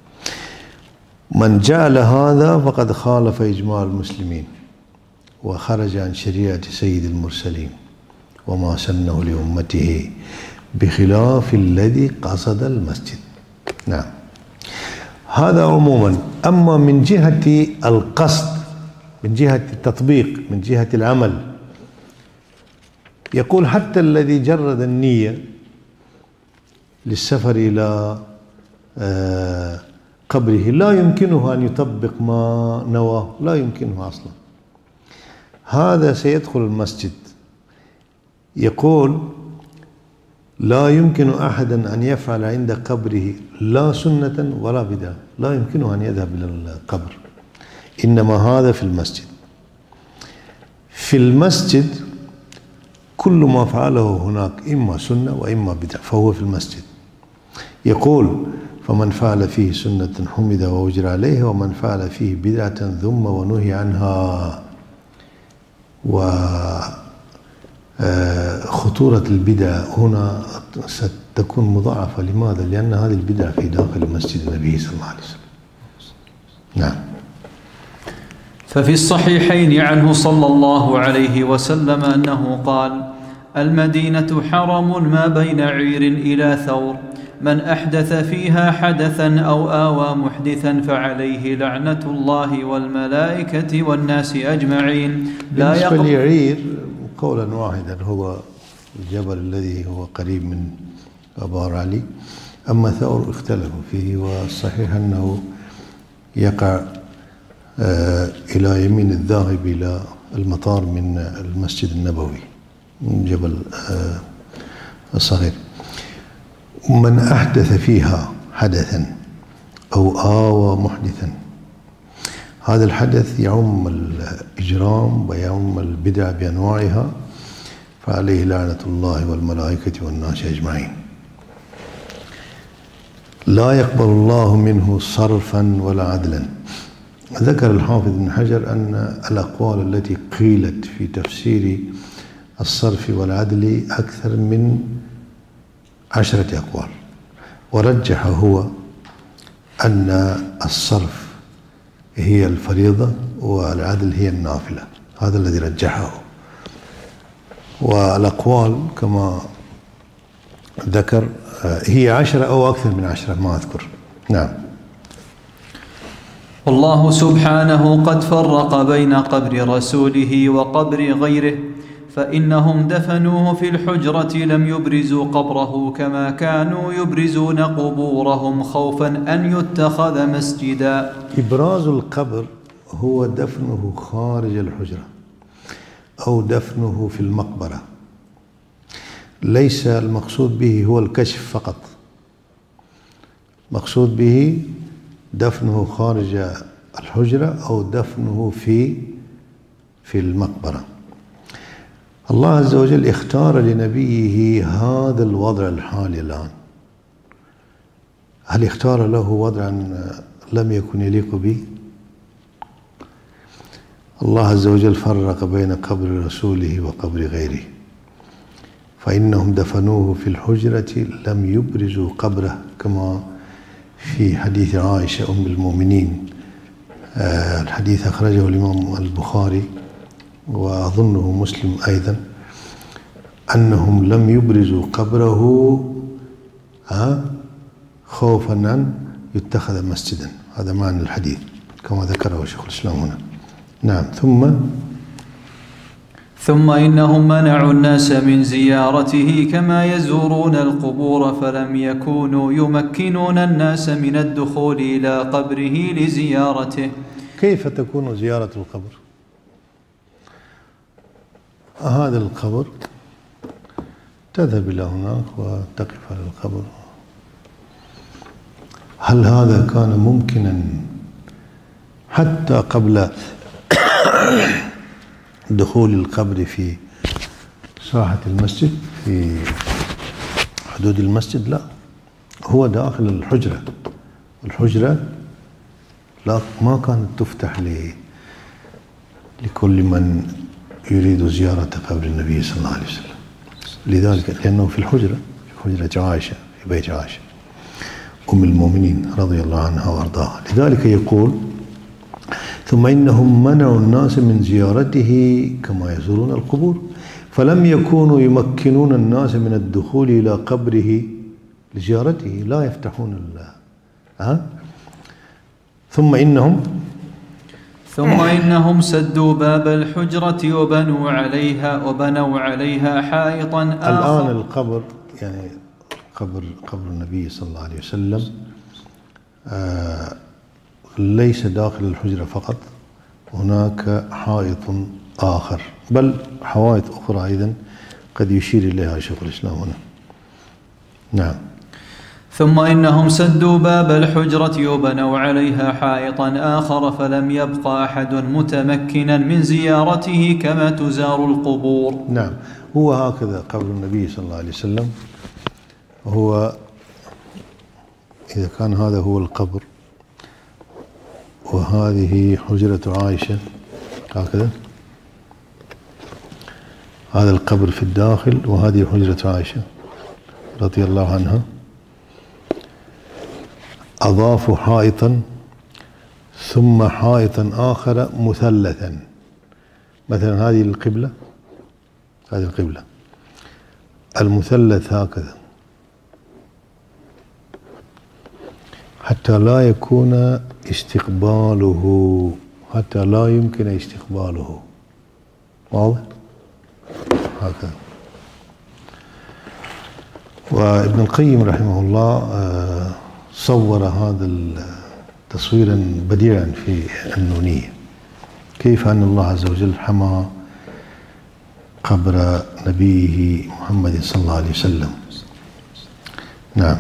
من جعل هذا فقد خالف إجماع المسلمين وخرج عن شريعة سيد المرسلين وما سنه لأمته، بخلاف الذي قصد المسجد. نعم، هذا عموما. أما من جهة القصد، من جهة التطبيق، من جهة العمل، يقول حتى الذي جرد النية للسفر إلى قبره لا يمكنه أن يطبق ما نواه، لا يمكنه أصلا. هذا سيدخل المسجد. يقول: لا يمكن أحدا أن يفعل عند قبره لا سنة ولا بدعة، لا يمكنه أن يذهب إلى القبر، إنما هذا في المسجد. في المسجد كل ما فعله هناك إما سنة وإما بدعة فهو في المسجد. يقول: فمن فعل فيه سنة حمد وأجر عليه، ومن فعل فيه بدعة ذم ونهي عنها. وخطورة البدعة هنا ستكون مضاعفة. لماذا؟ لأن هذه البدعة في داخل مسجد النبي صلى الله عليه وسلم. نعم. ففي الصحيحين عنه صلى الله عليه وسلم أنه قال: المدينة حرم ما بين عير إلى ثور، من أحدث فيها حدثا أو آوى محدثا فعليه لعنة الله والملائكة والناس أجمعين. لا بالنسبة يقبل لعير قولا واحدا هو الجبل الذي هو قريب من آبار علي، أما ثور اختلفوا فيه، والصحيح أنه يقع إلى يمين الذاهب إلى المطار من المسجد النبوي من جبل الصغير. من أحدث فيها حدثا أو آوى محدثا، هذا الحدث يعم الإجرام ويعم البدع بأنواعها، فعليه لعنة الله والملائكة والناس أجمعين. لا يقبل الله منه صرفا ولا عدلا. ذكر الحافظ ابن حجر أن الأقوال التي قيلت في تفسير الصرف والعدل أكثر من عشرة أقوال، ورجح هو أن الصرف هي الفريضة والعدل هي النافلة، هذا الذي رجحه. والأقوال كما ذكر هي عشرة أو أكثر من عشرة، ما أذكر. نعم. والله سبحانه قد فرق بين قبر رسوله وقبر غيره، فإنهم دفنوه في الحجرة لم يبرزوا قبره كما كانوا يبرزون قبورهم خوفا أن يتخذ مسجدا. إبراز القبر هو دفنه خارج الحجرة أو دفنه في المقبرة، ليس المقصود به هو الكشف فقط، مقصود به دفنه خارج الحجرة أو دفنه في في المقبرة. الله عز وجل اختار لنبيه هذا الوضع الحالي الآن. هل اختار له وضعا لم يكن يليق به؟ الله عز وجل فرق بين قبر رسوله وقبر غيره، فإنهم دفنوه في الحجرة لم يبرزوا قبره، كما في حديث عائشة أم المؤمنين. آه الحديث أخرجه الإمام البخاري وأظنه مسلم أيضا، أنهم لم يبرزوا قبره ها خوفا أن يتخذ مسجدا. هذا معنى الحديث كما ذكره شيخ الإسلام هنا. نعم. ثم ثم إنهم منعوا الناس من زيارته كما يزورون القبور، فلم يكونوا يمكنون الناس من الدخول إلى قبره لزيارته. كيف تكون زيارة القبر؟ هذا القبر تذهب إلى هناك وتقف على القبر. هل هذا كان ممكنا حتى قبل دخول القبر في ساحة المسجد في حدود المسجد؟ لا، هو داخل الحجرة. الحجرة لا ما كانت تفتح لكل من يريد زيارة قبر النبي صلى الله عليه وسلم، لذلك لأنه في الحجرة، في حجرة عائشة، في بيت عائشة أم المؤمنين رضي الله عنها وأرضاها. لذلك يقول: ثم إنهم منعوا الناس من زيارته كما يزورون القبور، فلم يكونوا يمكنون الناس من الدخول إلى قبره لزيارته، لا يفتحون الله. ها؟ ثم إنهم ثم إنهم سدوا باب الحجرة وبنوا عليها وبنوا عليها حائطا آخر. الآن القبر يعني قبر قبر النبي صلى الله عليه وسلم آه ليس داخل الحجرة فقط، هناك حائط آخر، بل حوائط أخرى أيضا قد يشير إليها شيخ الإسلام هنا. نعم. ثم إنهم سدوا باب الحجرة وبنوا عليها حائطا آخر، فلم يبقى أحد متمكنا من زيارته كما تزار القبور. نعم، هو هكذا قبر النبي صلى الله عليه وسلم. هو إذا كان هذا هو القبر وهذه حجرة عائشة هكذا، هذا القبر في الداخل وهذه حجرة عائشة رضي الله عنها، أضافوا حائطا ثم حائطا آخر مثلثا. مثلا هذه القبلة، هذه القبلة المثلث هكذا حتى لا يكون استقباله، حتى لا يمكن استقباله، واضح؟ هكذا. وابن القيم رحمه الله صور هذا تصويرا بديعا في النونية، كيف أن الله عز وجل حمى قبر نبيه محمد صلى الله عليه وسلم. نعم.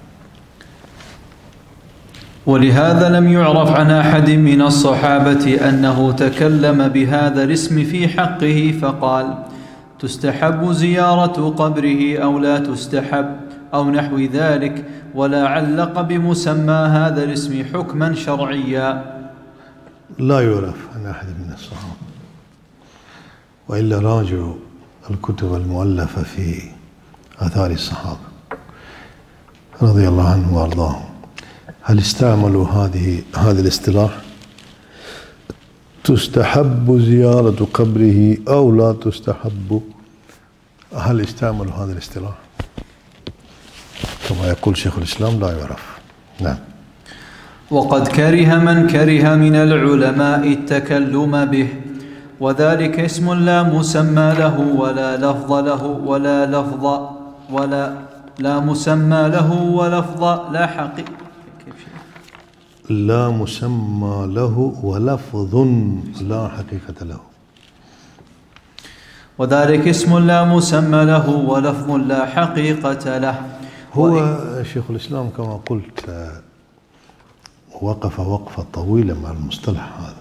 ولهذا لم يعرف عن أحد من الصحابة أنه تكلم بهذا الاسم في حقه فقال تستحب زيارة قبره أو لا تستحب أو نحو ذلك، ولا علق بمسمى هذا الاسم حكما شرعيا. لا يعرف عن أحد من الصحابة، وإلا راجعوا الكتب المؤلفة في آثار الصحابة رضي الله عنهم وأرضاهم، هل استعملوا هذه هذا الاصطلاح تستحب زيارة قبره أو لا تستحب؟ هل استعملوا هذا الاصطلاح؟ كما يقول شيخ الإسلام لا يعرف. نعم. وقد كره من كره من العلماء التكلم به، وذلك اسم لا مسمى له ولا لفظ له ولا لفظ ولا لا مسمى له ولفظ لا حقيقة لا مسمى له ولفظ لا حقيقة له، وذلك اسم لا مسمى له ولفظ لا حقيقة له. هو شيخ الإسلام كما قلت وقف وقفة طويلة مع المصطلح هذا.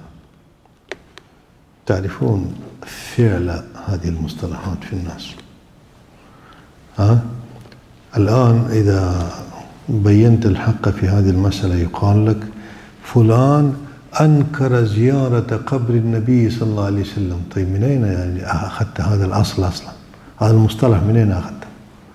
تعرفون فعل هذه المصطلحات في الناس. ها؟ الآن إذا بينت الحق في هذه المسألة يقال لك فلان أنكر زيارة قبر النبي صلى الله عليه وسلم. طيب من أين يعني أخذت هذا الأصل أصلا؟ هذا المصطلح من أين أخذته؟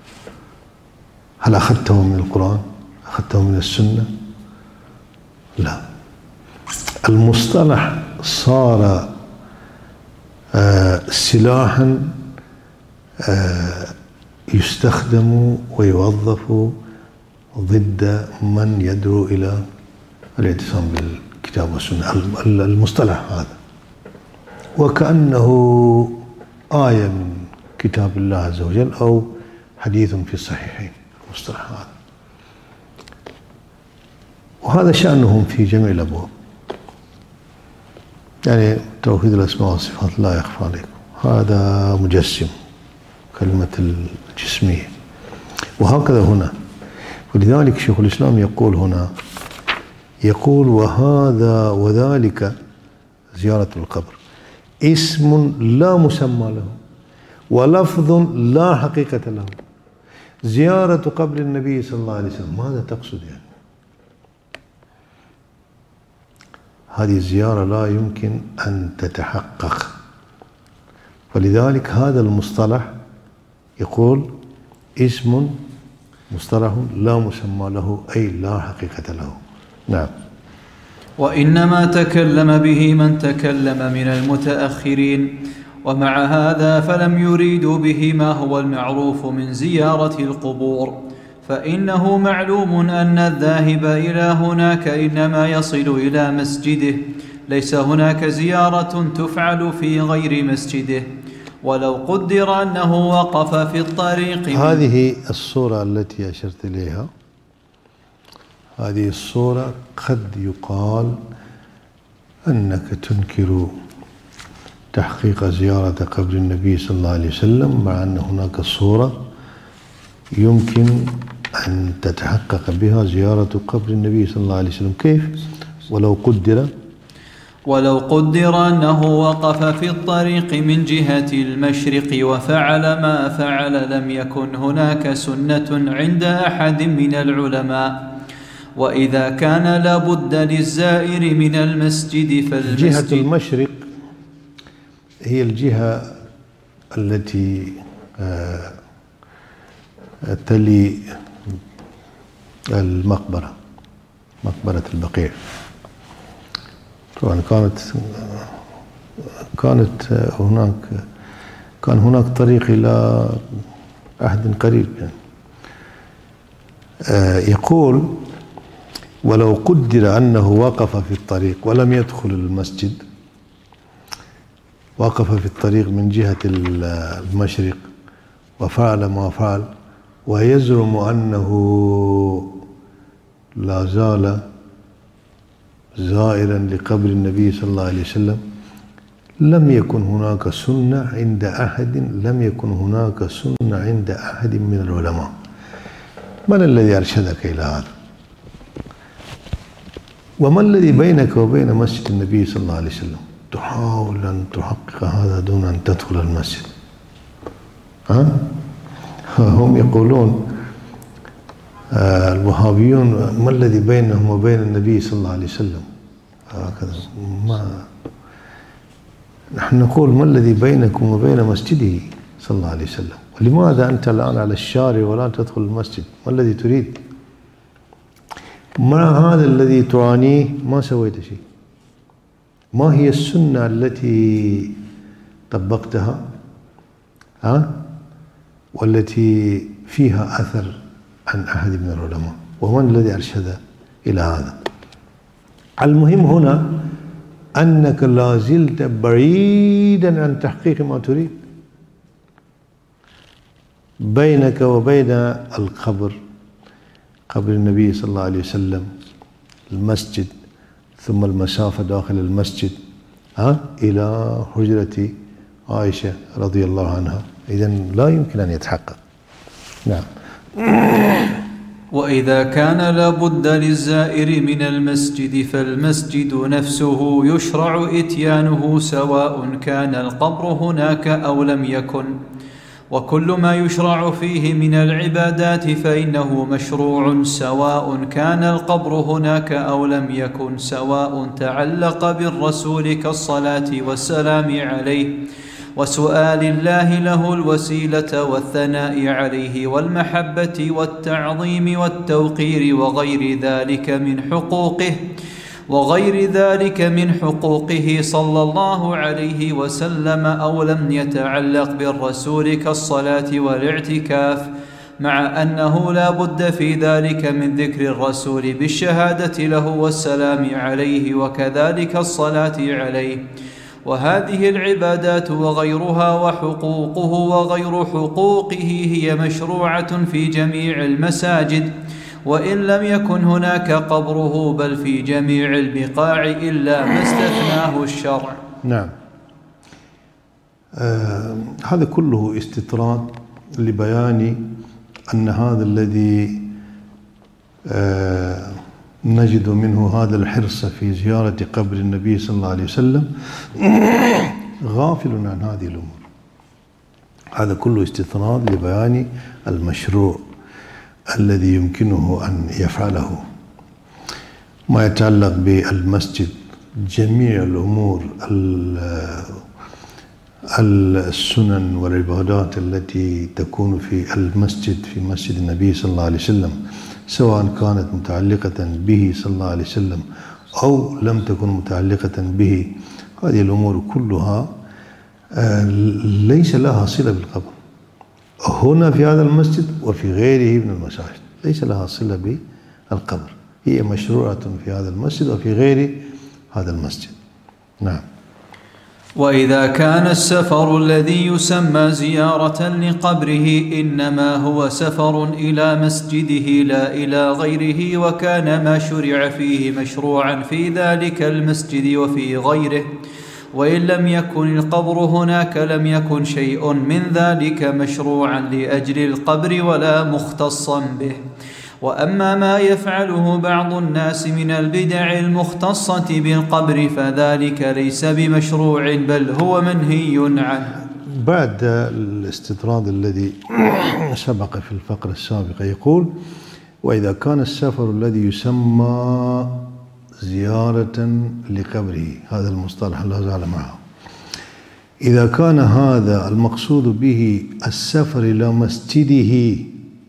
هل أخذته من القرآن؟ أخذته من السنة؟ لا. المصطلح صار آه سلاحا آه يستخدم ويوظف ضد من يدعو إلى الاعتصام بالكتاب والسنة. المصطلح هذا وكأنه آية من كتاب الله عز وجل أو حديث في الصحيحين. المصطلح هذا، وهذا شأنهم في جميع الأبواب. يعني توحيد الأسماء والصفات لا يخفى عليكم، هذا مجسم كلمة الجسمية، وهكذا هنا. ولذلك شيخ الإسلام يقول هنا، يقول وهذا وذلك زيارة القبر اسم لا مسمى له ولفظ لا حقيقة له. زيارة قبر النبي صلى الله عليه وسلم ماذا تقصد يعني؟ هذه الزيارة لا يمكن أن تتحقق، ولذلك هذا المصطلح يقول اسم مصطلح لا مسمى له أي لا حقيقة له. نعم. وإنما تكلم به من تكلم من المتأخرين، ومع هذا فلم يريدوا به ما هو المعروف من زيارة القبور، فإنه معلوم أن الذاهب إلى هناك إنما يصل إلى مسجده، ليس هناك زيارة تفعل في غير مسجده. ولو قدر أنه وقف في الطريق. هذه الصورة التي أشرت إليها، هذه الصورة قد يقال أنك تنكر تحقيق زيارة قبر النبي صلى الله عليه وسلم، مع أن هناك صورة يمكن أن تتحقق بها زيارة قبر النبي صلى الله عليه وسلم. كيف؟ ولو قدر ولو قدر أنه وقف في الطريق من جهة المشرق وفعل ما فعل لم يكن هناك سنة عند أحد من العلماء. وإذا كان لابد للزائر من المسجد فالمسجد. جهة المشرق هي الجهة التي تلي المقبرة، مقبرة البقيع. طبعا كانت كانت هناك كان هناك طريق إلى عهد قريب يعني. آه يقول: ولو قدر أنه وقف في الطريق ولم يدخل المسجد، وقف في الطريق من جهة المشرق وفعل ما فعل، ويزعم أنه لا زال زائرا لقبر النبي صلى الله عليه وسلم، لم يكن هناك سنة عند أحد لم يكن هناك سنة عند أحد من العلماء. من الذي أرشدك إلى هذا؟ وما الذي بينك وبين مسجد النبي صلى الله عليه وسلم تحاول أن تحقق هذا دون أن تدخل المسجد؟ ها؟ هم يقولون آه الوهابيون: ما الذي بينهم وبين النبي صلى الله عليه وسلم؟ هكذا. ما نحن نقول: ما الذي بينكم وبين مسجده صلى الله عليه وسلم؟ ولماذا أنت الآن على الشارع ولا تدخل المسجد؟ ما الذي تريد؟ ما هذا الذي تعانيه؟ ما سويت شيء. ما هي السنة التي طبقتها ها والتي فيها أثر عن أحد من العلماء؟ ومن الذي أرشد إلى هذا؟ المهم هنا أنك لا زلت بعيدا عن تحقيق ما تريد. بينك وبين القبر، قبر النبي صلى الله عليه وسلم، المسجد، ثم المسافة داخل المسجد ها إلى حجرة عائشة رضي الله عنها، إذن لا يمكن أن يتحقق. نعم. وإذا كان لا بد للزائر من المسجد فالمسجد نفسه يشرع إتيانه سواء كان القبر هناك أو لم يكن، وكل ما يشرع فيه من العبادات فإنه مشروع سواء كان القبر هناك أو لم يكن، سواء تعلق بالرسول كالصلاة والسلام عليه وسؤال الله له الوسيلة والثناء عليه والمحبة والتعظيم والتوقير وغير ذلك من حقوقه وغير ذلك من حقوقه صلى الله عليه وسلم، أو لم يتعلق بالرسول كالصلاة والاعتكاف، مع أنه لا بد في ذلك من ذكر الرسول بالشهادة له والسلام عليه وكذلك الصلاة عليه. وهذه العبادات وغيرها وحقوقه وغير حقوقه هي مشروعة في جميع المساجد، وإن لم يكن هناك قبره، بل في جميع البقاع إلا ما استثناه الشرع. نعم. آه هذا كله استطراد لبيان أن هذا الذي آه نجد منه هذا الحرص في زيارة قبر النبي صلى الله عليه وسلم غافل عن هذه الأمور. هذا كله استطراد لبيان المشروع الذي يمكنه أن يفعله. ما يتعلق بالمسجد، جميع الأمور السنن والعبادات التي تكون في المسجد، في مسجد النبي صلى الله عليه وسلم، سواء كانت متعلقة به صلى الله عليه وسلم أو لم تكن متعلقة به، هذه الأمور كلها ليس لها صلة بالقبر، هنا في هذا المسجد وفي غيره من المساجد ليس لها صلة بالقبر، هي مشروعة في هذا المسجد وفي غير هذا المسجد. نعم. وإذا كان السفر الذي يسمى زيارة لقبره إنما هو سفر إلى مسجده لا إلى غيره، وكان ما شرع فيه مشروعا في ذلك المسجد وفي غيره، وإن لم يكن القبر هناك لم يكن شيء من ذلك مشروعا لأجل القبر ولا مختصا به. وأما ما يفعله بعض الناس من البدع المختصة بالقبر فذلك ليس بمشروع بل هو منهي عنه. بعد الاستطراد الذي سبق في الفقرة السابقة يقول: وإذا كان السفر الذي يسمى زيارة لقبره، هذا المصطلح لا زال معه، إذا كان هذا المقصود به السفر إلى مسجده،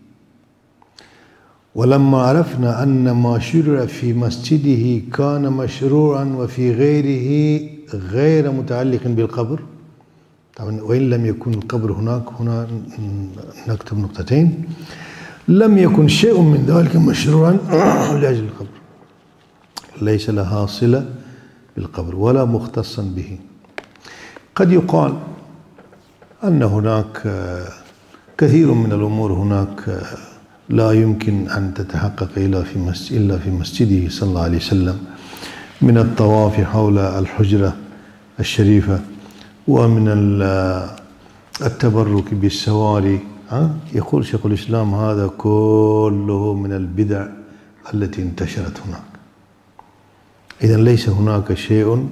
ولما عرفنا أن ما شرع في مسجده كان مشروعا وفي غيره غير متعلق بالقبر، طبعا وإن لم يكن القبر هناك، هنا نكتب نقطتين. لم يكن شيء من ذلك مشروعا لأجل القبر، ليس لها صلة بالقبر ولا مختصا به. قد يقال أن هناك كثير من الأمور هناك لا يمكن أن تتحقق إلا في مسجد إلا في مسجده صلى الله عليه وسلم، من الطواف حول الحجرة الشريفة، ومن التبرك بالسواري. يقول شيخ الإسلام هذا كله من البدع التي انتشرت هناك. إذن ليس هناك شيء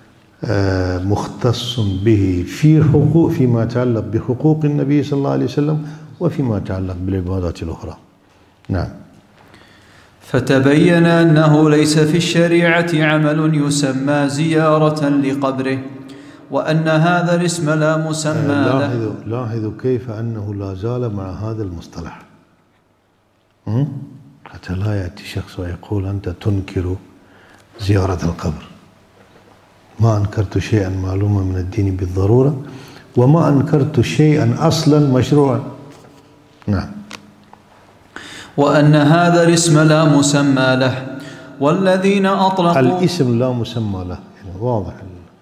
مختص به في حقوق فيما يتعلق بحقوق النبي صلى الله عليه وسلم وفيما يتعلق بالعبادات الأخرى. نعم. فتبين أنه ليس في الشريعة عمل يسمى زيارة لقبره، وأن هذا الاسم لا مسمى له. لاحظوا لاحظوا كيف أنه لا زال مع هذا المصطلح، حتى لا يأتي شخص ويقول أنت تنكر زيارة القبر. ما أنكرت شيئا معلوما من الدين بالضرورة، وما أنكرت شيئا أصلا مشروعا. نعم. وأن هذا الاسم لا مسمى له، والذين أطلقوا الاسم لا مسمى له، يعني واضح.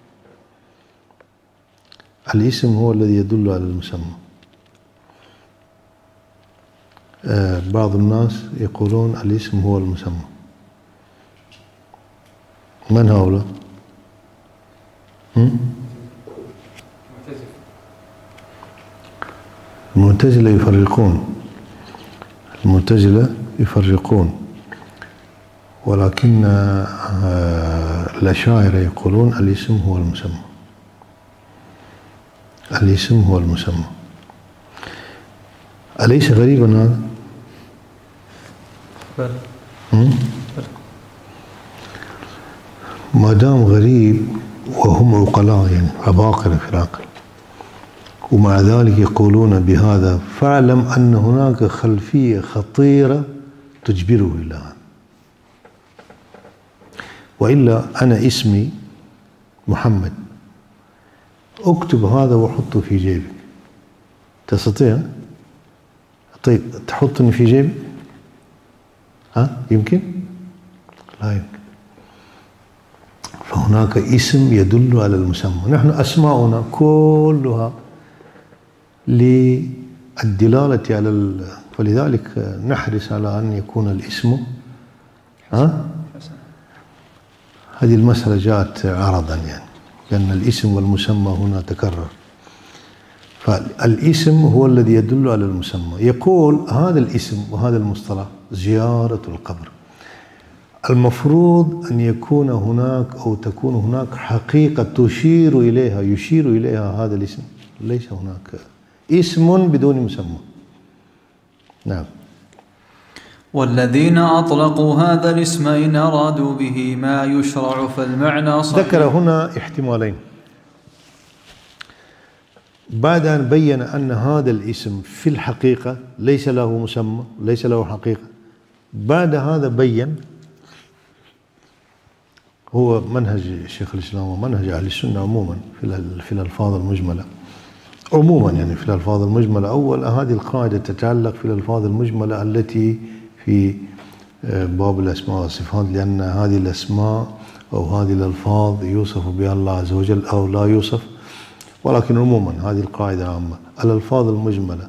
الاسم هو الذي يدل على المسمى. آه بعض الناس يقولون الاسم هو المسمى. من هؤلاء؟ المعتزلة يفرقون المعتزلة يفرقون ولكن الأشاعرة يقولون الاسم هو المسمى. الاسم هو المسمى. أليس غريبا هذا؟ ما دام غريب وهم عقلاء، يعني عباقرة في العقل، ومع ذلك يقولون بهذا، فاعلم أن هناك خلفية خطيرة تجبره إلى هذا. وإلا أنا اسمي محمد، اكتب هذا وحطه في جيبك، تستطيع؟ طيب تحطني في جيبك؟ ها يمكن؟ لا يمكن. فهناك اسم يدل على المسمى. نحن أسماؤنا كلها للدلالة على ال... فلذلك نحرص على أن يكون الاسم ها؟ هذه المسألة جاءت عرضا، يعني لأن الاسم والمسمى هنا تكرر. فالاسم هو الذي يدل على المسمى. يقول هذا الاسم وهذا المصطلح زيارة القبر، المفروض أن يكون هناك أو تكون هناك حقيقة تشير إليها يشير إليها هذا الاسم. ليس هناك اسم بدون مسمى. نعم. والذين أطلقوا هذا الاسم إن أرادوا به ما يشرع فالمعنى صحيح. ذكر هنا احتمالين. بعد أن بين أن هذا الاسم في الحقيقة ليس له مسمى، ليس له حقيقة، بعد هذا بين، هو منهج شيخ الإسلام ومنهج أهل السنة عموما في الألفاظ المجملة، عموما يعني في الألفاظ المجملة. أول هذه القاعدة تتعلق في الألفاظ المجملة التي في باب الأسماء والصفات، لأن هذه الأسماء أو هذه الألفاظ يوصف بها الله عز وجل أو لا يوصف. ولكن عموما هذه القاعدة عامة. الألفاظ المجملة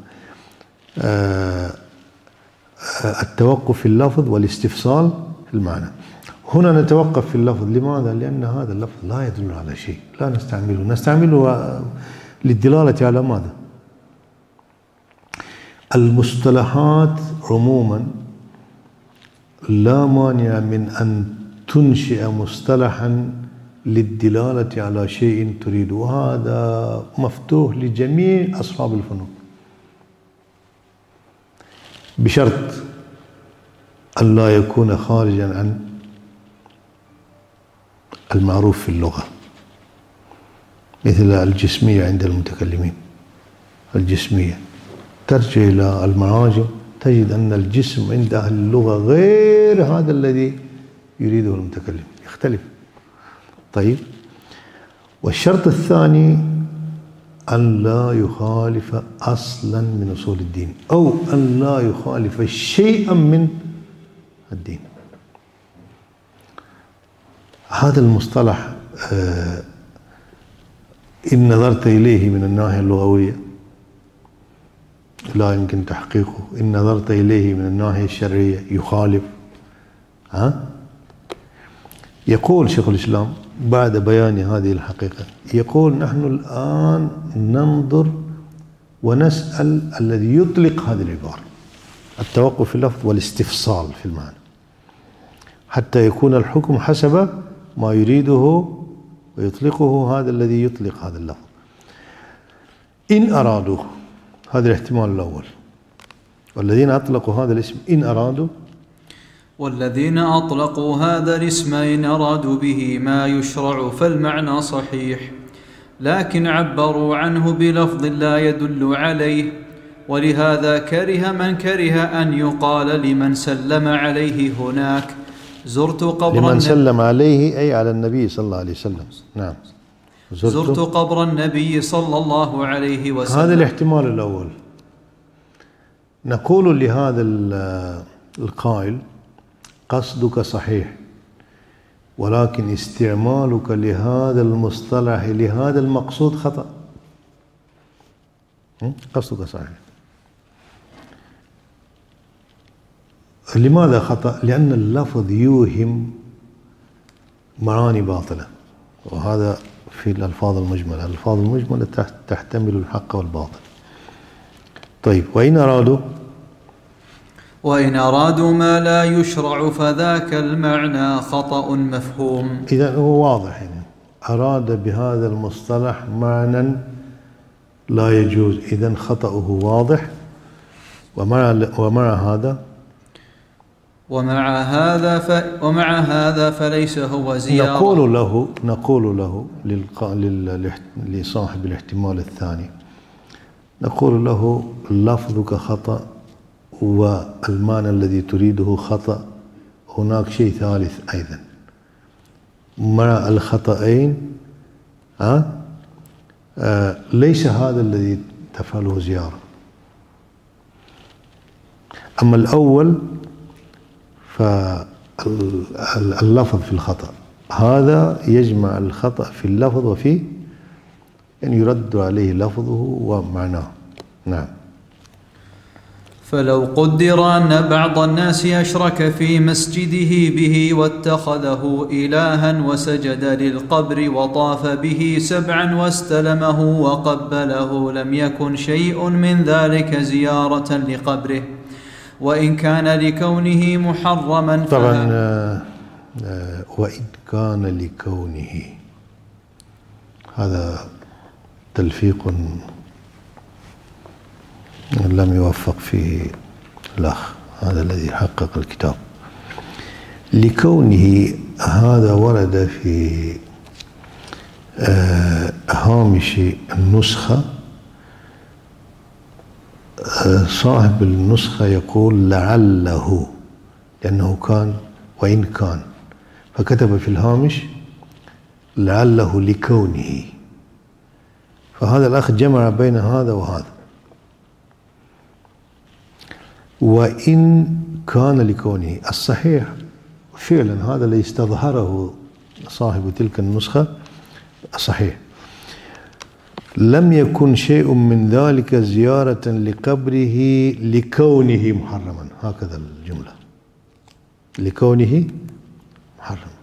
التوقف في اللفظ والاستفصال في المعنى. هنا نتوقف في اللفظ. لماذا؟ لأن هذا اللفظ لا يدل على شيء، لا نستعمله نستعمله للدلالة على ماذا؟ المصطلحات عموما لا مانع من أن تنشئ مصطلحا للدلالة على شيء تريد، وهذا مفتوح لجميع أصحاب الفنون، بشرط أن لا يكون خارجا عن المعروف في اللغة، مثل الجسمية عند المتكلمين. الجسمية ترجع إلى المعاجم تجد أن الجسم عند أهل اللغة غير هذا الذي يريده المتكلم، يختلف. طيب، والشرط الثاني أن لا يخالف أصلا من أصول الدين أو أن لا يخالف شيئا من الدين. هذا المصطلح إن نظرت إليه من الناحية اللغوية لا يمكن تحقيقه، إن نظرت إليه من الناحية الشرعية يخالف. ها؟ يقول شيخ الإسلام بعد بيان هذه الحقيقة، يقول نحن الآن ننظر ونسأل الذي يطلق هذه العبارة، التوقف في اللفظ والاستفصال في المعنى، حتى يكون الحكم حسب ما يريده ويطلقه هذا الذي يطلق هذا اللفظ. إن أرادوا، هذا الاحتمال الأول، والذين أطلقوا هذا الاسم إن أرادوا، والذين أطلقوا هذا الاسم إن أرادوا به ما يشرع فالمعنى صحيح، لكن عبروا عنه بلفظ لا يدل عليه، ولهذا كره من كره أن يقال لمن سلم عليه هناك زرت قبر لمن سلم عليه أي على النبي صلى الله عليه وسلم. نعم، زرت, زرت قبر النبي صلى الله عليه وسلم. هذا الاحتمال الأول. نقول لهذا القائل قصدك صحيح، ولكن استعمالك لهذا المصطلح لهذا المقصود خطأ. قصدك صحيح. لماذا خطأ؟ لأن اللفظ يوهم معاني باطلة، وهذا في الألفاظ المجملة. الألفاظ المجملة تحتمل الحق والباطل. طيب، وإن أرادوا وإن أرادوا ما لا يشرع فذاك المعنى خطأ مفهوم. إذا هو واضح، يعني أراد بهذا المصطلح معنى لا يجوز، إذا خطأه واضح. ومع ومع هذا ومع هذا ف ومع هذا فليس هو زيارة. نقول له نقول له للق... لصاحب الاحتمال الثاني، نقول له لفظك خطأ والمعنى الذي تريده خطأ، هناك شيء ثالث أيضا مع الخطأين. ها؟ آه ليس هذا الذي تفعله زيارة. أما الأول فاللفظ في الخطأ، هذا يجمع الخطأ في اللفظ وفي أن يرد عليه لفظه ومعناه. نعم. فلو قدر أن بعض الناس أشرك في مسجده به واتخذه إلها وسجد للقبر وطاف به سبعا واستلمه وقبله، لم يكن شيء من ذلك زيارة لقبره، وإن كان لكونه محرما. طبعا آه آه وإن كان لكونه، هذا تلفيق لم يوفق فيه الأخ هذا الذي حقق الكتاب. لكونه هذا ورد في آه هامش النسخة. آه صاحب النسخة يقول لعله، لأنه كان وإن كان، فكتب في الهامش لعله لكونه، فهذا الأخ جمع بين هذا وهذا. وإن كان لكونه، الصحيح فعلا هذا الذي استظهره صاحب تلك النسخة صحيح، لم يكن شيء من ذلك زيارة لقبره لكونه محرما، هكذا الجملة، لكونه محرما،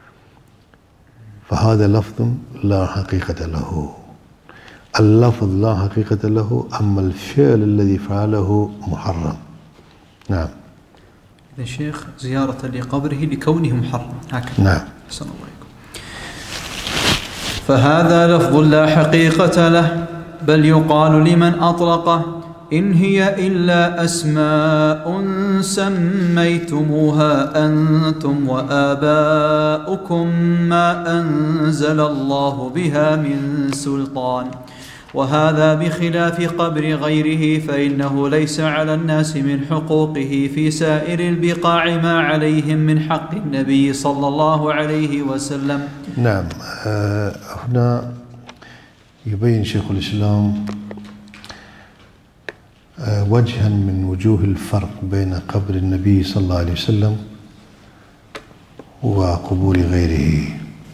فهذا لفظ لا حقيقة له. اللفظ لا حقيقة له، أما الفعل الذي فعله محرم. نعم. إذا شيخ زيارة لقبره لكونه محرم، هكذا. نعم. أحسن الله عليكم. فهذا لفظ لا حقيقة له، بل يقال لمن أطلقه إن هي إلا أسماء سميتموها أنتم وآباؤكم ما أنزل الله بها من سلطان، وهذا بخلاف قبر غيره، فإنه ليس على الناس من حقوقه في سائر البقاع ما عليهم من حق النبي صلى الله عليه وسلم. نعم. هنا يبين شيخ الإسلام وجها من وجوه الفرق بين قبر النبي صلى الله عليه وسلم وقبور غيره،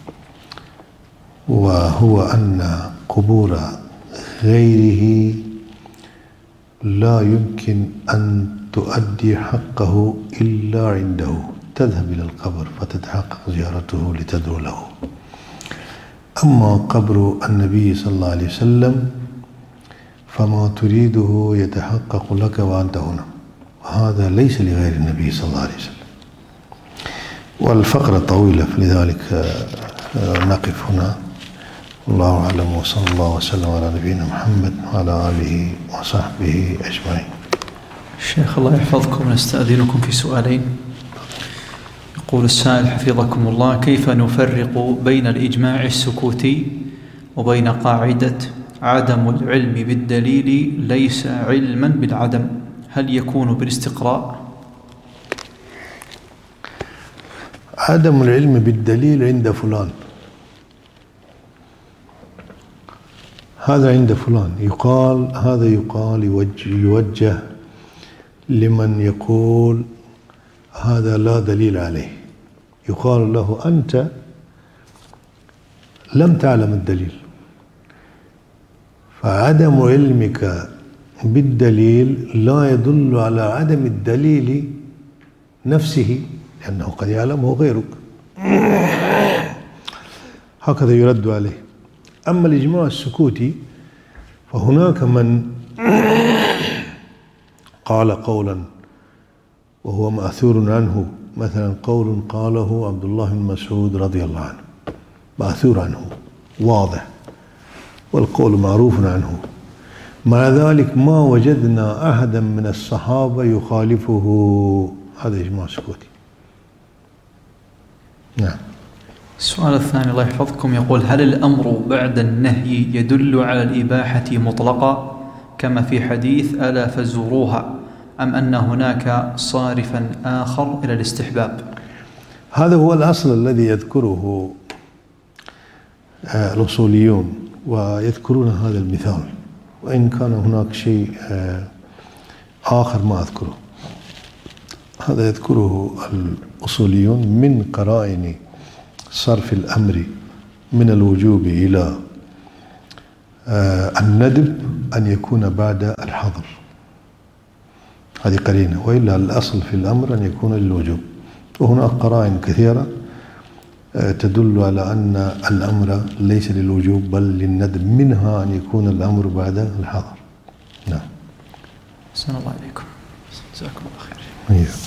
وهو أن قبور غيره لا يمكن أن تؤدي حقه إلا عنده، تذهب إلى القبر فتتحقق زيارته لتدعو له. أما قبر النبي صلى الله عليه وسلم فما تريده يتحقق لك وأنت هنا، وهذا ليس لغير النبي صلى الله عليه وسلم. والفقرة طويلة فلذلك نقف هنا. الله أعلم، وصلى الله وسلم على نبينا محمد وعلى آله وصحبه أجمعين. شيخ الله يحفظكم، نستأذنكم في سؤالين. يقول السائل حفظكم الله: كيف نفرق بين الإجماع السكوتي وبين قاعدة عدم العلم بالدليل ليس علما بالعدم؟ هل يكون بالاستقراء؟ عدم العلم بالدليل عند فلان، هذا عند فلان يقال، هذا يقال يوجه, يوجه لمن يقول هذا لا دليل عليه، يقال له أنت لم تعلم الدليل، فعدم علمك بالدليل لا يدل على عدم الدليل نفسه، لأنه قد يعلمه غيرك. هكذا يرد عليه. أما الإجماع السكوتي فهناك من قال قولا وهو مأثور عنه، مثلا قول قاله عبد الله بن مسعود رضي الله عنه، مأثور عنه واضح والقول معروف عنه، مع ذلك ما وجدنا أحدا من الصحابة يخالفه، هذا إجماع سكوتي. نعم. السؤال الثاني الله يحفظكم يقول: هل الأمر بعد النهي يدل على الإباحة مطلقة كما في حديث ألا فزوروها، أم أن هناك صارفا آخر إلى الاستحباب؟ هذا هو الأصل الذي يذكره الأصوليون ويذكرون هذا المثال، وإن كان هناك شيء آخر ما أذكره. هذا يذكره الأصوليون من قرائن صرف الأمر من الوجوب إلى الندب أن يكون بعد الحظر، هذه قرينة، وإلا الأصل في الأمر أن يكون للوجوب. وهناك قرائن كثيرة تدل على أن الأمر ليس للوجوب بل للندب، منها أن يكون الأمر بعد الحظر. نعم. أحسن الله إليكم، جزاكم الله خير.